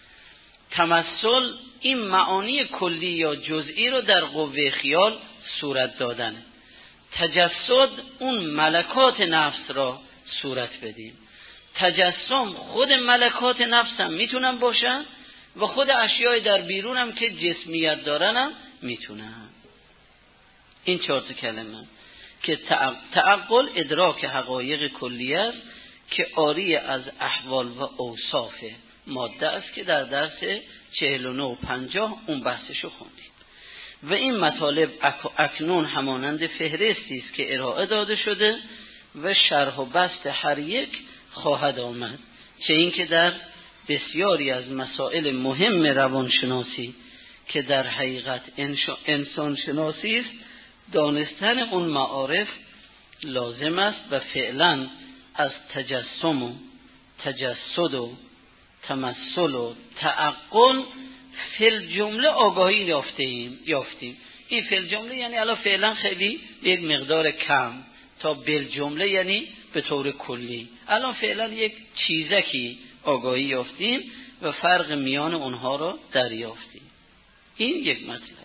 تمثل این معانی کلی یا جزئی رو در قوه خیال صورت دادنه. تجسد اون ملکات نفس را صورت بدیم. تجسم خود ملکات نفس هم میتونن باشن و خود اشیای در بیرون هم که جسمیت دارن هم میتونن. این چهار تا کلمه که تعقل ادراک حقایق کلیه است که عاری از احوال و اوصاف ماده است که در درس چهل و نه و پنجاه اون بحثشو خوندید. و این مطالب اکنون همانند فهرستی است که ارائه داده شده و شرح و بسط هر یک خواهد آمد، چه این که در بسیاری از مسائل مهم روانشناسی که در حقیقت انسان شناسی است دانستن اون معارف لازم است و فعلا از تجسم و تجسد و تمثل و تعقل فل جمله آگاهی یافتیم یافتیم این فل جمله یعنی الان فعلا خیلی یک مقدار کم تا بل جمله یعنی به طور کلی الان فعلا یک چیزکی آگاهی یافتیم و فرق میان اونها رو دریافتیم. این یک مطلب.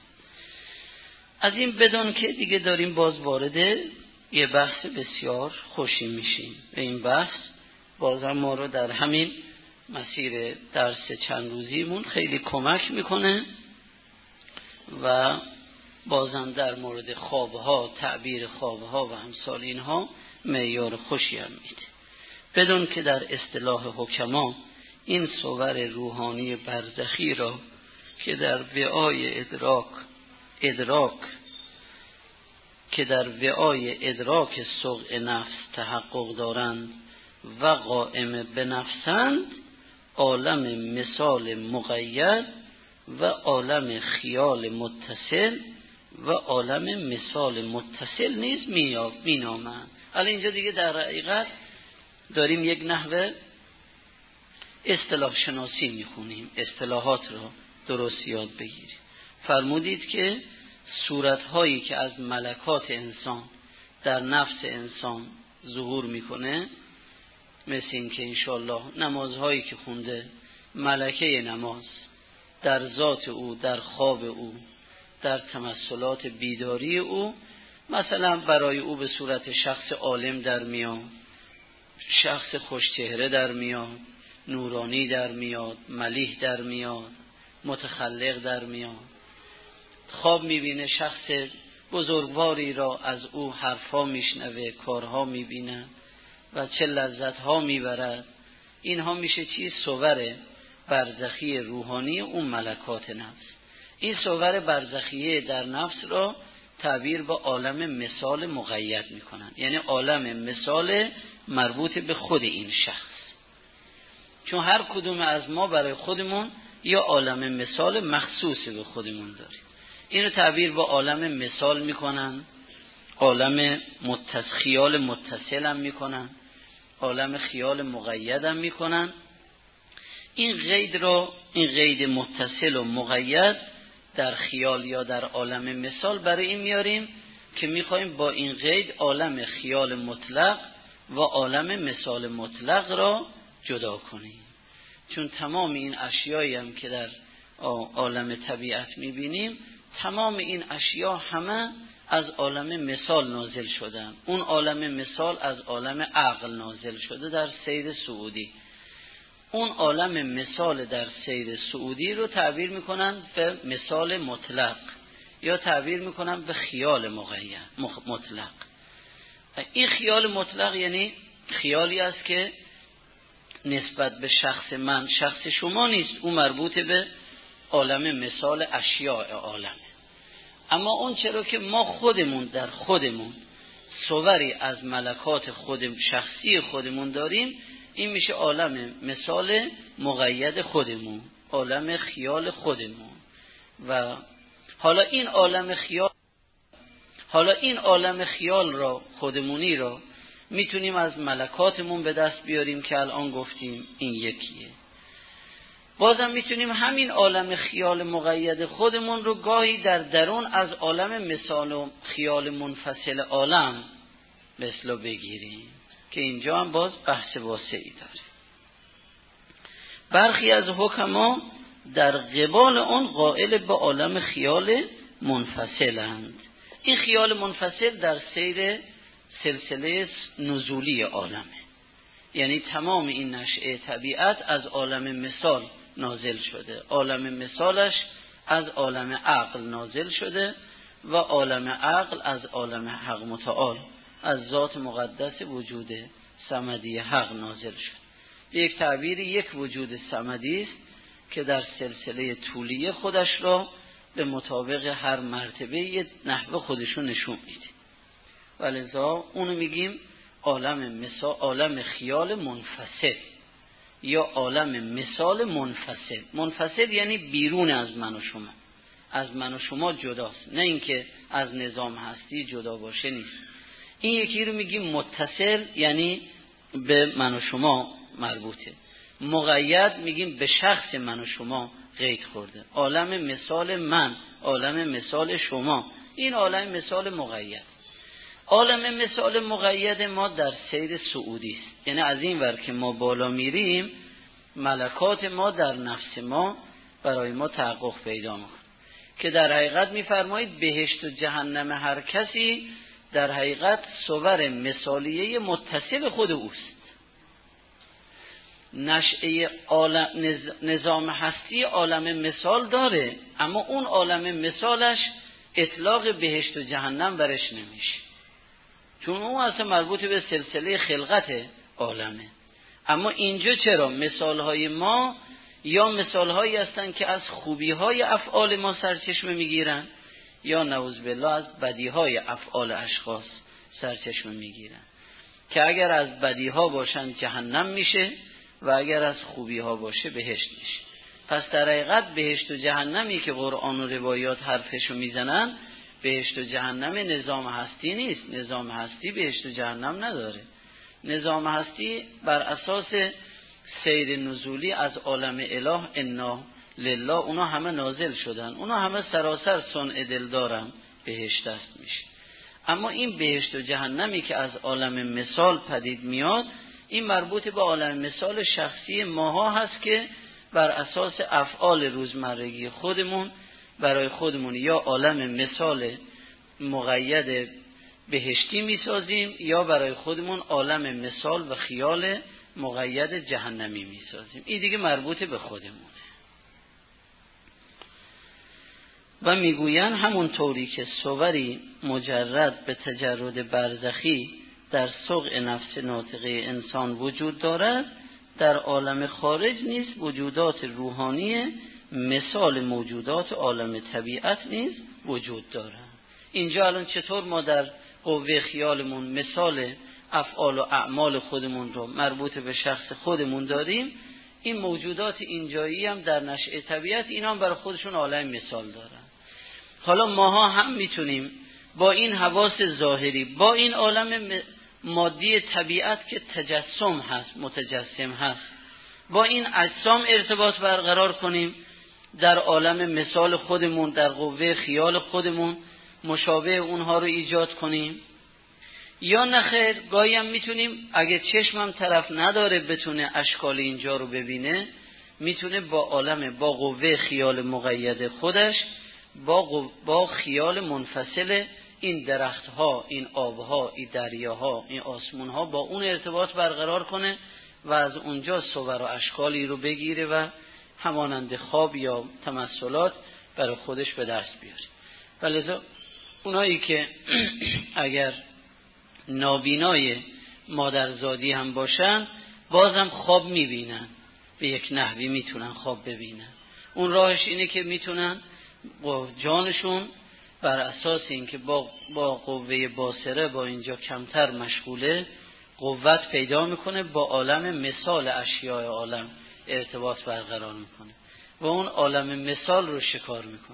از این بدون که دیگه داریم باز وارد یه بحث بسیار خوشی میشیم و این بحث بازم ما رو در همین مسیر درس چند روزیمون خیلی کمک میکنه و بازم در مورد خوابها، تعبیر خوابها و امثال اینها معیار خوشی هم میده. بدون که در اصطلاح حکما این صور روحانی برزخی را که در وعای ادراک ادراک که در وعای ادراک سوء نفس تحقق دارند و قائم به نفسند عالم مثال مقید و عالم خیال متصل و عالم مثال متصل نیز مینامند. حالا اینجا دیگه در حقیقت داریم یک نحوه اصطلاح شناسی میخونیم، اصطلاحات را درست یاد بگیریم. فرمودید که صورتهایی که از ملکات انسان در نفس انسان ظهور میکنه، مثل این که انشاءالله نمازهایی که خونده، ملکه نماز در ذات او، در خواب او، در تمثلات بیداری او، مثلا برای او به صورت شخص عالم در میاد، شخص خوشچهره در میاد، نورانی در میاد، ملیح در میاد، متخلق در میاد. خواب میبینه شخص بزرگواری را، از او حرفا میشنوه، کارها میبینه و چه لذتها میبرد. اینها میشه چی؟ صور برزخی روحانی اون ملکات نفس. این صور برزخیه در نفس را تعبیر با عالم مثال مقید میکنن، یعنی عالم مثال مربوط به خود این شخص، چون هر کدوم از ما برای خودمون یا عالم مثال مخصوص به خودمون داریم. اینو تعبیر با عالم مثال میکنن، عالم متصل خیال متصل هم میکنن، عالم خیال مقید هم میکنن. این قید رو، این قید متصل و مقید در خیال یا در عالم مثال برای این میاریم که میخوایم با این قید عالم خیال مطلق و عالم مثال مطلق را جدا کنیم، چون تمام این اشیایی هم که در عالم طبیعت میبینیم، تمام این اشیا همه از عالم مثال نازل شدن. اون عالم مثال از عالم عقل نازل شده در سیر سعودی. اون عالم مثال در سیر سعودی رو تعبیر میکنن به مثال مطلق یا تعبیر میکنن به خیال مقید مطلق. این خیال مطلق یعنی خیالی است که نسبت به شخص من، شخص شما نیست، اون مربوط به عالم مثال اشیاء عالمه. اما اون چرا که ما خودمون در خودمون صوری از ملکات خود شخصی خودمون داریم، این میشه عالم مثال مقید خودمون، عالم خیال خودمون. و حالا این عالم خیال حالا این عالم خیال را، خودمونی را میتونیم از ملکاتمون به دست بیاریم که الان گفتیم این یکیه. بازم میتونیم همین عالم خیال مقید خودمون رو گاهی در درون از عالم مثال و خیال منفصل عالم به اصطلاح بگیریم که اینجا هم باز بحث واسعی داره. برخی از حکما در قبال اون قائل به عالم خیال منفصلند. این خیال منفصل در سیر سلسله نزولی عالمه، یعنی تمام این نشأه طبیعت از عالم مثال نازل شده، عالم مثالش از عالم عقل نازل شده و عالم عقل از عالم حق متعال، از ذات مقدس وجود صمدی حق نازل شد. یک تعبیری یک وجود صمدی است که در سلسله طولی خودش را به مطابق هر مرتبه یه نحوه خودشون نشون میده. ولذا اونو میگیم عالم مثال، عالم خیال منفصل یا عالم مثال منفصل. منفصل یعنی بیرون از من و شما، از من و شما جداست، نه اینکه از نظام هستی جدا باشه نیست. این یکی رو میگیم متصل، یعنی به من و شما مربوطه. مقید میگیم به شخص من و شما قید خورده. عالم مثال من، عالم مثال شما، این عالم مثال مقید. عالم مثال مقید ما در سیر سعودی است، یعنی از این ور که ما بالا میریم ملکات ما در نفس ما برای ما تحقق پیدا میکنه، که در حقیقت میفرمایید بهشت و جهنم هر کسی در حقیقت صور مثالیه متصل خود اوست. نشأه عالم نظام هستی عالم مثال داره، اما اون عالم مثالش اطلاق بهشت و جهنم برش نمیشه، چون اون اصلا مربوط به سلسله خلقت عالمه. اما اینجا چرا مثالهای ما یا مثالهایی هستن که از خوبیهای افعال ما سرچشمه میگیرن، یا نعوذ بالله از بدیهای افعال اشخاص سرچشمه میگیرن، که اگر از بدیها باشن جهنم میشه و اگر از خوبیها باشه بهشت میشه. پس در حقیقت بهشت و جهنمی که قرآن و روایات حرفشو میزنن، بهشت و جهنم نظام هستی نیست. نظام هستی بهشت و جهنم نداره. نظام هستی بر اساس سیر نزولی از عالم اله انا لله اونا همه نازل شدن، اونا همه سراسر صنع دل دارن، بهشت است میشه. اما این بهشت و جهنمی که از عالم مثال پدید میاد، این مربوط به عالم مثال شخصی ماها هست که بر اساس افعال روزمرگی خودمون برای خودمون یا عالم مثال مقید بهشتی میسازیم یا برای خودمون عالم مثال و خیال مقید جهنمی میسازیم. این دیگه مربوط به خودمونه. و میگوین همون طوری که صوری مجرد به تجرد برزخی در سوق نفس ناطقه انسان وجود دارد، در عالم خارج نیز وجودات روحانی مثال موجودات عالم طبیعت نیز وجود دارد. اینجا الان چطور ما در قوه خیالمون مثال افعال و اعمال خودمون رو مربوط به شخص خودمون داریم، این موجودات اینجایی هم در نشأه طبیعت اینا هم برای خودشون عالم مثال دارن. حالا ماها هم میتونیم با این حواس ظاهری، با این عالم مادی طبیعت که تجسم هست، متجسم هست، با این اجسام ارتباط برقرار کنیم، در عالم مثال خودمون، در قوه خیال خودمون مشابه اونها رو ایجاد کنیم. یا نخیر، گاهی هم میتونیم اگه چشمم طرف نداره بتونه اشکال اینجا رو ببینه، میتونه با عالم، با قوه خیال مقید خودش، با, قو... با خیال منفصل این درختها، این آبها، این دریاها، این آسمونها، با اون ارتباط برقرار کنه و از اونجا صور و اشکالی رو بگیره و همانند خواب یا تمثلات برای خودش به دست بیاره. ولذا اونایی که اگر نابینای مادرزادی هم باشن بازم خواب میبینن، به یک نحوی میتونن خواب ببینن. اون راهش اینه که میتونن با جانشون بر اساس اینکه با با قوه باصره با اینجا کمتر مشغوله قوت پیدا میکنه، با عالم مثال اشیاء عالم ارتباط برقرار میکنه و اون عالم مثال رو شکار میکنه.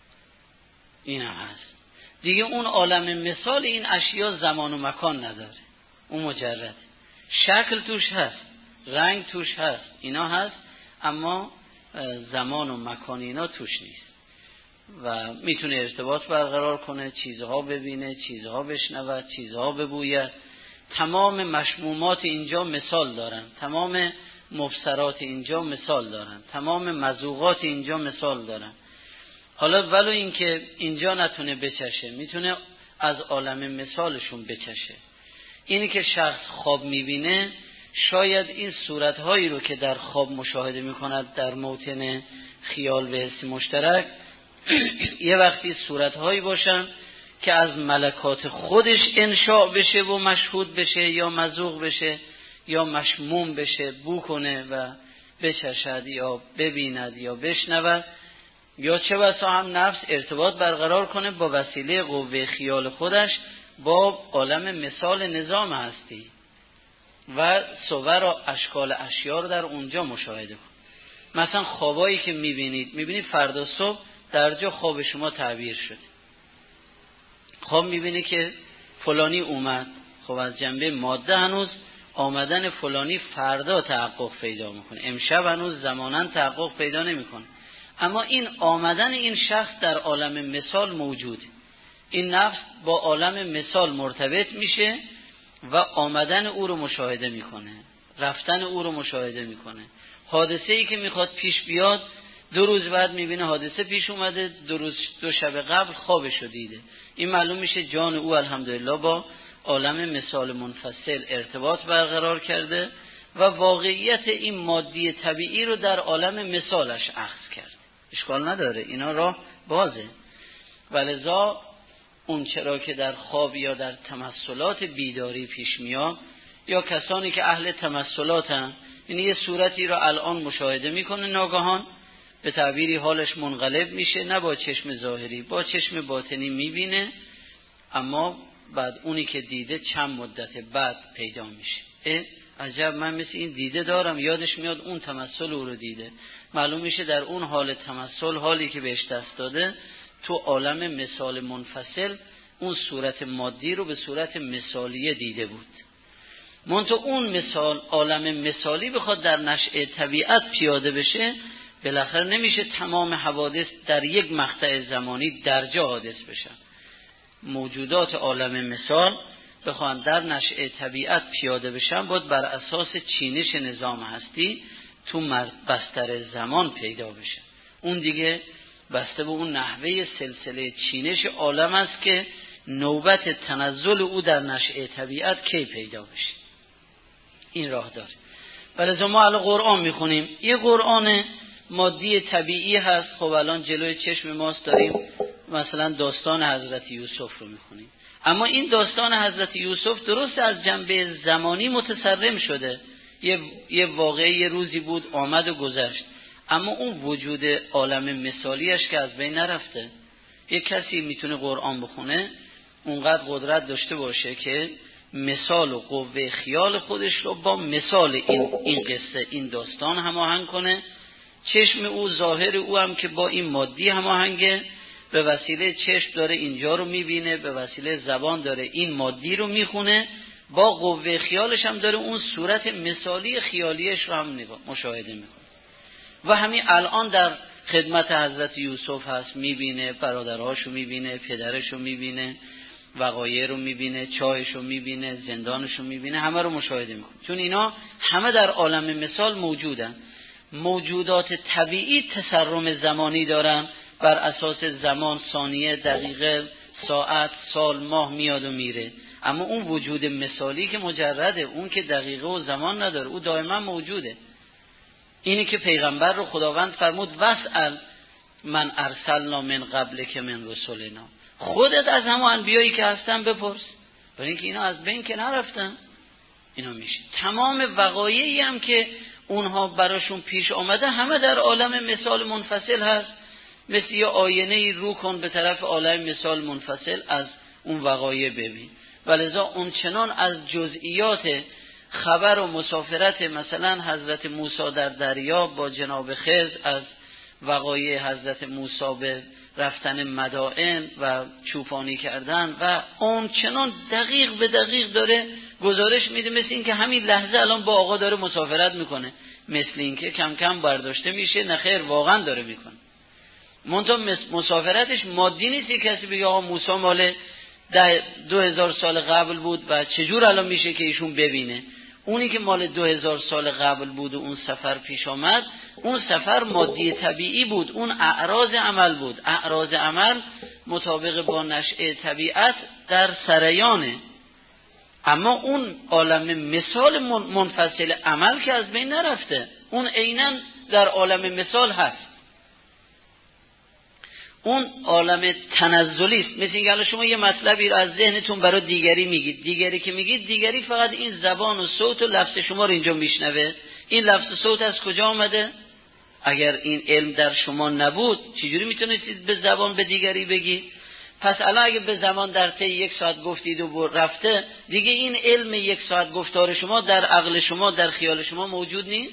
این هم هست دیگه. اون عالم مثال این اشیاء زمان و مکان نداره، اون مجرد شکل توش هست، رنگ توش هست، اینا هست، اما زمان و مکان اینا توش نیست و میتونه ارتباط برقرار کنه، چیزها ببینه، چیزها بشنود، چیزها ببوید. تمام مشمومات اینجا مثال دارن، تمام مبصرات اینجا مثال دارن، تمام مذوقات اینجا مثال دارن. حالا ولو این که اینجا نتونه بچشه، میتونه از عالم مثالشون بچشه. اینی که شخص خواب میبینه شاید این صورتهایی رو که در خواب مشاهده میکند در موطن خیال به حس مشترک یه وقتی صورتهایی باشن که از ملکات خودش انشاء بشه و مشهود بشه یا مذوق بشه یا مشموم بشه، بو کنه و بچشد یا ببیند یا بشنود، یا چه بسا هم نفس ارتباط برقرار کنه با وسیله قوه خیال خودش با عالم مثال نظام هستی و صور و اشکال اشیاء رو در اونجا مشاهده کن. مثلا خوابایی که میبینید، میبینید فردا صبح در جا خواب شما تعبیر شده. خواب میبینی که فلانی اومد، خب از جنبه ماده هنوز آمدن فلانی فردا تحقق پیدا میکنه، امشب هنوز زماناً تحقق پیدا نمیکنه، اما این آمدن این شخص در عالم مثال موجود. این نفس با عالم مثال مرتبط میشه و آمدن او رو مشاهده میکنه، رفتن او رو مشاهده میکنه. حادثه ای که میخواد پیش بیاد دو روز بعد میبینه حادثه پیش اومده، دو روز دو شب قبل خوابشو دیده. این معلوم میشه جان او الحمدلله با عالم مثال منفصل ارتباط برقرار کرده و واقعیت این مادی طبیعی رو در عالم مثالش اخذ کرده. اشکال نداره، اینا راه بازه. ولذا اون چرا که در خواب یا در تمثلات بیداری پیش میاد، یا کسانی که اهل تمثلاتن، یعنی یه صورتی رو الان مشاهده میکنه، ناگهان به تعبیری حالش منقلب میشه، نه با چشم ظاهری، با چشم باطنی میبینه، اما بعد اونی که دیده چند مدت بعد پیدا میشه. اه عجب، من مثل این دیده دارم، یادش میاد اون تمثل او رو دیده. معلوم میشه در اون حال تمثل، حالی که بهش دست داده، تو عالم مثال منفصل اون صورت مادی رو به صورت مثالیه دیده بود. منتها اون مثال، عالم مثالی بخواد در نشأه طبیعت پیاده بشه، بالاخره نمیشه تمام حوادث در یک مقطع زمانی درجا حادث بشن. موجودات عالم مثال بخوان در نشأه طبیعت پیاده بشن، باید بر اساس چینش نظام هستی تو بستر زمان پیدا بشه. اون دیگه بسته به اون نحوه سلسله چینش عالم است که نوبت تنزل او در نشأه طبیعت کی پیدا بشه. این راه داره. ولی ما الان قرآن میخونیم، یه قرآن مادی طبیعی هست. خب الان جلوی چشم ماست، داریم مثلا داستان حضرت یوسف رو میخونیم، اما این داستان حضرت یوسف درست از جنبه زمانی متسرم شده، یه, یه واقعه یه روزی بود آمد و گذشت، اما اون وجود عالم مثالیش که از بین نرفته. یک کسی میتونه قرآن بخونه، اونقدر قدرت داشته باشه که مثال و قوه خیال خودش رو با مثال این, این قصه، این داستان هماهنگ کنه. چشم او، ظاهر او هم که با این مادی هماهنگه، به وسیله چشم داره اینجا رو میبینه، به وسیله زبان داره این مادی رو میخونه، با قوه خیالش هم داره اون صورت مثالی خیالیش رو هم مشاهده میکنه. و همین الان در خدمت حضرت یوسف هست، میبینه برادرهاشو، میبینه پدرشو، میبینه وقایع رو، میبینه چاهشو، میبینه زندانشو، میبینه، همه رو مشاهده میکنه، چون اینا همه در عالم مثال موجودن. موجودات طبیعی تسرم زمانی دارن، بر اساس زمان، ثانیه، دقیقه، ساعت، سال، ماه میاد و میره، اما اون وجود مثالی که مجرده، اون که دقیقه و زمان نداره، او دائما موجوده. اینی که پیغمبر رو خداوند فرمود واسأل من ارسلنا من قبل که من رسولنا، خودت از همه انبیایی که هستن بپرس، برای اینکه اینا از بین که نرفتن. اینا میشه تمام وقایعی هم که اونها براشون پیش آمده همه در عالم مثال منفصل هست، مثل یه آینه رو کن به طرف عالم مثال منفصل از اون وقایع ببین. ولذا اون چنان از جزئیات خبر و مسافرت مثلا حضرت موسی در دریا با جناب خضر، از وقایع حضرت موسی به رفتن مدائن و چوپانی کردن و اون چنان دقیق به دقیق داره گزارش میده، مثل این که همین لحظه الان با آقا داره مسافرت میکنه، مثل این که کم کم برداشته میشه، نه خیر واقعا داره میکنه. منتها مسافرتش مادی نیست، کسی بگه آقا موسی مال دو هزار سال قبل بود و چجور الان میشه که ایشون ببینه. اونی که مال دو هزار سال قبل بود و اون سفر پیش آمد، اون سفر مادی طبیعی بود، اون اعراض عمل بود. اعراض عمل مطابق با نشأه طبیعت در سریانه، اما اون عالم مثال منفصل عمل که از بین نرفته، اون عیناً در عالم مثال هست. اون عالم تنزلی است. مثل اینکه شما یه مطلبی رو از ذهنتون برای دیگری میگید، دیگری که میگید، دیگری فقط این زبان و صوت و لفظ شما رو اینجا میشنوه. این لفظ و صوت از کجا آمده؟ اگر این علم در شما نبود چجوری میتونستید به زبان به دیگری بگید؟ پس الان اگه به زمان در طی یک ساعت گفتید و رفته، دیگه این علم یک ساعت گفتار شما در عقل شما، در خیال شما موجود نیست؟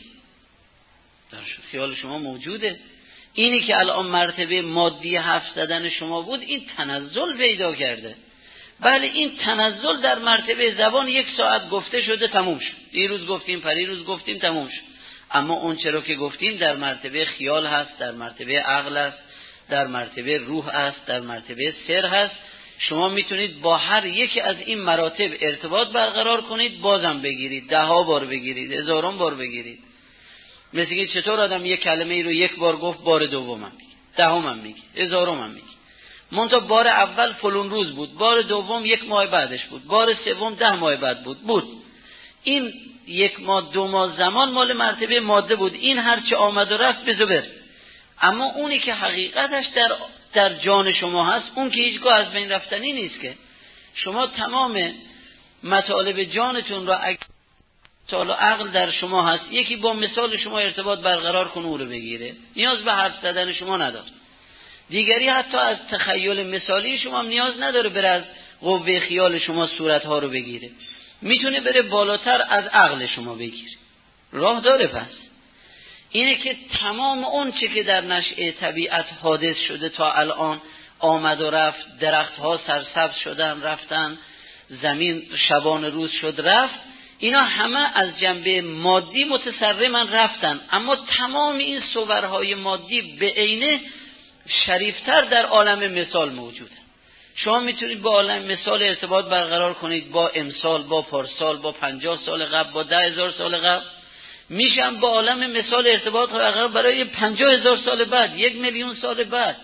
در خیال شما موجوده. اینی که الان مرتبه مادی حرف زدن شما بود، این تنزل پیدا کرده. بله این تنزل در مرتبه زبان یک ساعت گفته شده، تموم شد. دیروز گفتیم، پریروز گفتیم، تموم شد. اما اون چرا که گفتیم در مرتبه خیال هست، در مرتبه عقل هست، در مرتبه روح هست، در مرتبه سر هست. شما میتونید با هر یکی از این مراتب ارتباط برقرار کنید، بازم بگیرید، ده ها بار بگیرید، هزاران بار بگیرید. مثل که چطور آدم یک کلمه ای رو یک بار گفت، بار دوم هم میگه، دهم هم میگه، هزارم هم میگه. منتها بار اول فلان روز بود، بار دوم یک ماه بعدش بود، بار سوم ده ماه بعد بود بود این یک ماه دو ماه زمان مال مرتبه ماده بود. این هرچه آمد و رفت بزبر. اما اونی که حقیقتش در در جان شما هست، اون که هیچگاه از بین رفتنی نیست. که شما تمام مطالب جانتون را اگه مثال و عقل در شما هست، یکی با مثال شما ارتباط برقرار کنه او رو بگیره، نیاز به حرف زدن شما نداره. دیگری حتی از تخیل مثالی شما هم نیاز نداره بره از قوه خیال شما صورتها رو بگیره، میتونه بره بالاتر از عقل شما بگیره. راه داره. پس اینه که تمام اون چه که در نشأه طبیعت حادث شده تا الان آمد و رفت، درختها سرسبز شدن رفتن، زمین شبان روز شد رفت، اینا همه از جنبه مادی متسرمن رفتن. اما تمام این صورهای مادی به عینه شریفتر در عالم مثال موجوده. شما میتونید با عالم مثال ارتباط برقرار کنید، با امسال، با پارسال، با پنجاه سال قبل، با ده هزار سال قبل. میشم با عالم مثال ارتباط برقرار برای پنجاه هزار سال بعد، یک میلیون سال بعد.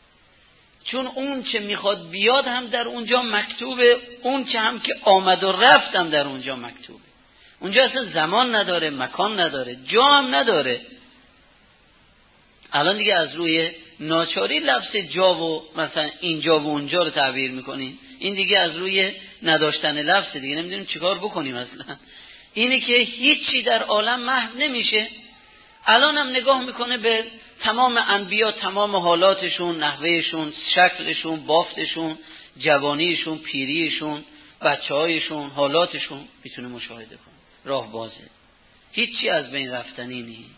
چون اون چه میخواد بیاد هم در اونجا مکتوبه، اون چه هم که آمد و رفت هم در اونجا مکتوبه. اونجا اصلا زمان نداره، مکان نداره، جا هم نداره. الان دیگه از روی ناچاری لفظ جا و مثلا اینجا و اونجا رو تعبیر میکنیم. این دیگه از روی نداشتن لفظ، دیگه نمیدونیم چیکار بکنیم اصلا. اینی که هیچی در عالم محو نمیشه. الان هم نگاه میکنه به تمام انبیا، تمام حالاتشون، نحوهشون، شکلشون، بافتشون، جوانیشون، پیریشون، بچه‌هایشون، حالاتشون، میتونه مشاهده کنه. راه بازه. هیچی از بین رفتنی نیست.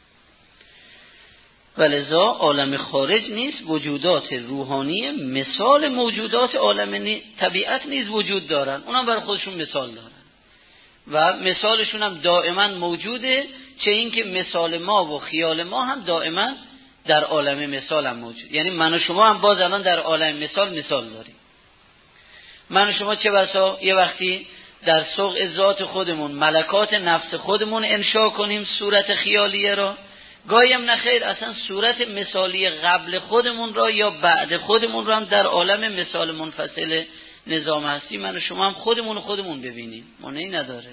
ولذا عالم خارج نیست، وجودات روحانی مثال موجودات عالم طبیعت نیز وجود دارن، اونا برای خودشون مثال دارن و مثالشون هم دائما موجوده. چه این که مثال ما و خیال ما هم دائما در عالم مثال هم موجود. یعنی من و شما هم باز الان در عالم مثال مثال داریم. من و شما چه بسا یه وقتی در سوق ذات خودمون، ملکات نفس خودمون انشا کنیم صورت خیالیه را، گاهیم نخیر اصلا صورت مثالی قبل خودمون را یا بعد خودمون را هم در عالم مثال منفصل نظام هستی من و شما هم خودمون و خودمون ببینیم، مانعی نداره.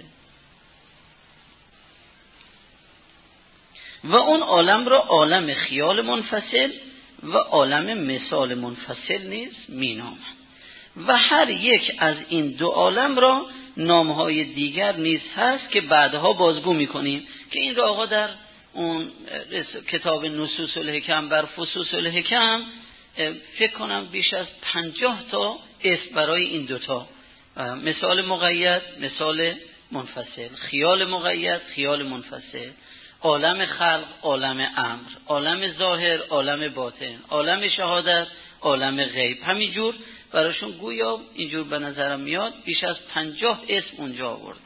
و اون عالم را عالم خیال منفصل و عالم مثال منفصل نیز مینامند و هر یک از این دو عالم را نامهای دیگر نیز هست که بعدها بازگو میکنیم، که این را آقا در اون کتاب نصوص الحکم بر فصوص الحکم فکر کنم بیش از پنجاه تا اسم برای این دوتا، مثال مقید، مثال منفصل، خیال مقید، خیال منفصل، عالم خلق، عالم امر، عالم ظاهر، عالم باطن، عالم شهادت، عالم غیب. همینجور براشون گویا اینجور به نظرم میاد بیش از پنجاه اسم اونجا آوردن.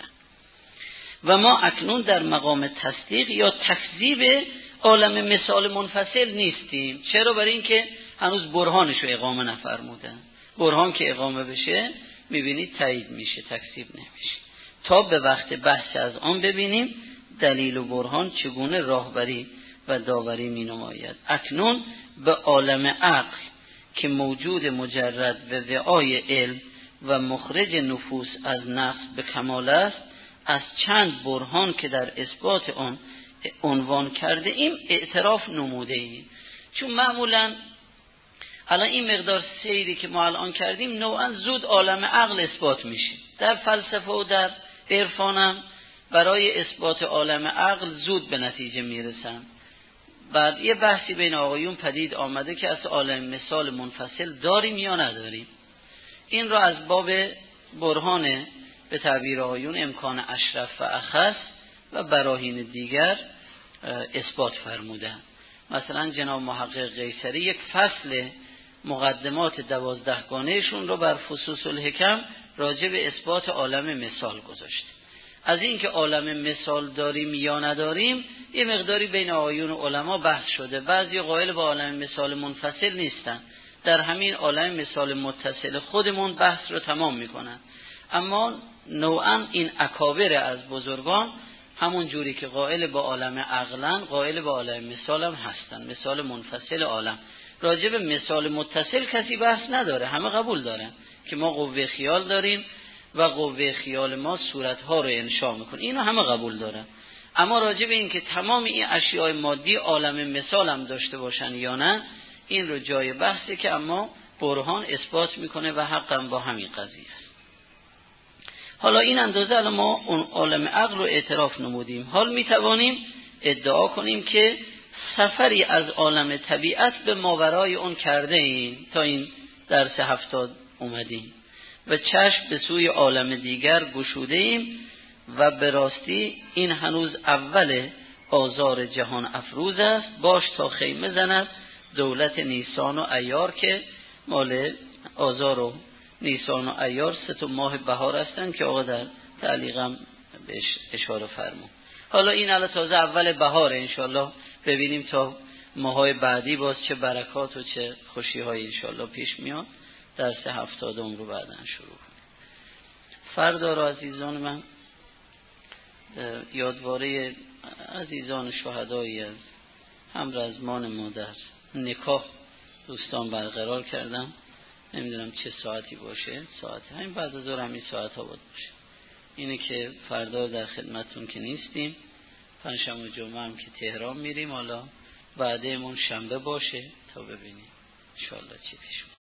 و ما اکنون در مقام تصدیق یا تکذیب عالم مثال منفصل نیستیم. چرا؟ برای اینکه هنوز برهانش رو اقامه نفرمودن. برهان که اقامه بشه میبینید تایید میشه، تکذیب نمیشه. تا به وقت بحث از آن ببینیم دلیل و برهان چگونه راهبری و داوری می نماید. اکنون به عالم عقل که موجود مجرد و وعای علم و مخرج نفوس از نقص به کمال است، از چند برهان که در اثبات آن عنوان کرده ایم اعتراف نموده ایم. چون معمولا الان این مقدار سیری که ما الان کردیم نوعا زود عالم عقل اثبات میشه. در فلسفه و در عرفانم برای اثبات عالم عقل زود به نتیجه میرسن. بعد یه بحثی بین آقایون پدید آمده که از عالم مثال منفصل داریم یا نداریم. این را از باب برهان به تعبیر آقایون امکان اشرف و اخص و براهین دیگر اثبات فرمودن. مثلا جناب محقق قیصری یک فصل مقدمات دوازدهگانهشون رو بر فصوص الحکم راجع به اثبات عالم مثال گذاشت. از این که عالم مثال داریم یا نداریم یه مقداری بین آقایون و علما بحث شده. بعضی قائل به عالم مثال منفصل نیستن، در همین عالم مثال متصل خودمون بحث رو تمام میکنن. اما نوعا این اکابر از بزرگان همون جوری که قائل به عالم عقلن قائل به عالم مثال هم هستن، مثال منفصل عالم. راجع به مثال متصل کسی بحث نداره، همه قبول دارن که ما قوه خیال داریم و قوه خیال ما صورتها رو انشا میکنه، اینو همه قبول دارن. اما راجع به این که تمام این اشیاء مادی عالم مثال هم داشته باشن یا نه، این رو جای بحثه که اما برهان اثبات میکنه و حقا با همین قضیه است. حالا این اندازه الان ما اون عالم عقل رو اعتراف نمودیم. حال میتوانیم ادعا کنیم که سفری از عالم طبیعت به ماورای اون کرده ایم تا این درس هفتاد اومدیم و چشم به سوی عالم دیگر گشوده ایم و به راستی این هنوز اول آزار جهان افروز است. باش تا خیمه زند دولت نیسان و ایار، که مال آزار و نیسان و ایار سه تا ماه بهار هستن که آقا در تعلیقم بهش اشاره فرمود. حالا این الان تازه اول بهاره، انشالله ببینیم تا ماهای بعدی باز چه برکات و چه خوشی های انشالله پیش میاد. درس هفتادم رو بعداً شروع کنیم. فردا را عزیزان من یادواره عزیزان شهدایی از هم رزمان ما در نکاح دوستان برقرار کردم. نمیدونم چه ساعتی باشه، ساعت همین بعد از ظهر همین ساعت ها باید باشه. اینه که فردا در خدمتون که نیستیم، پنجشنبه و جمعه هم که تهران میریم، حالا بعدمون شنبه باشه تا ببینیم انشالله چی پیش میاد.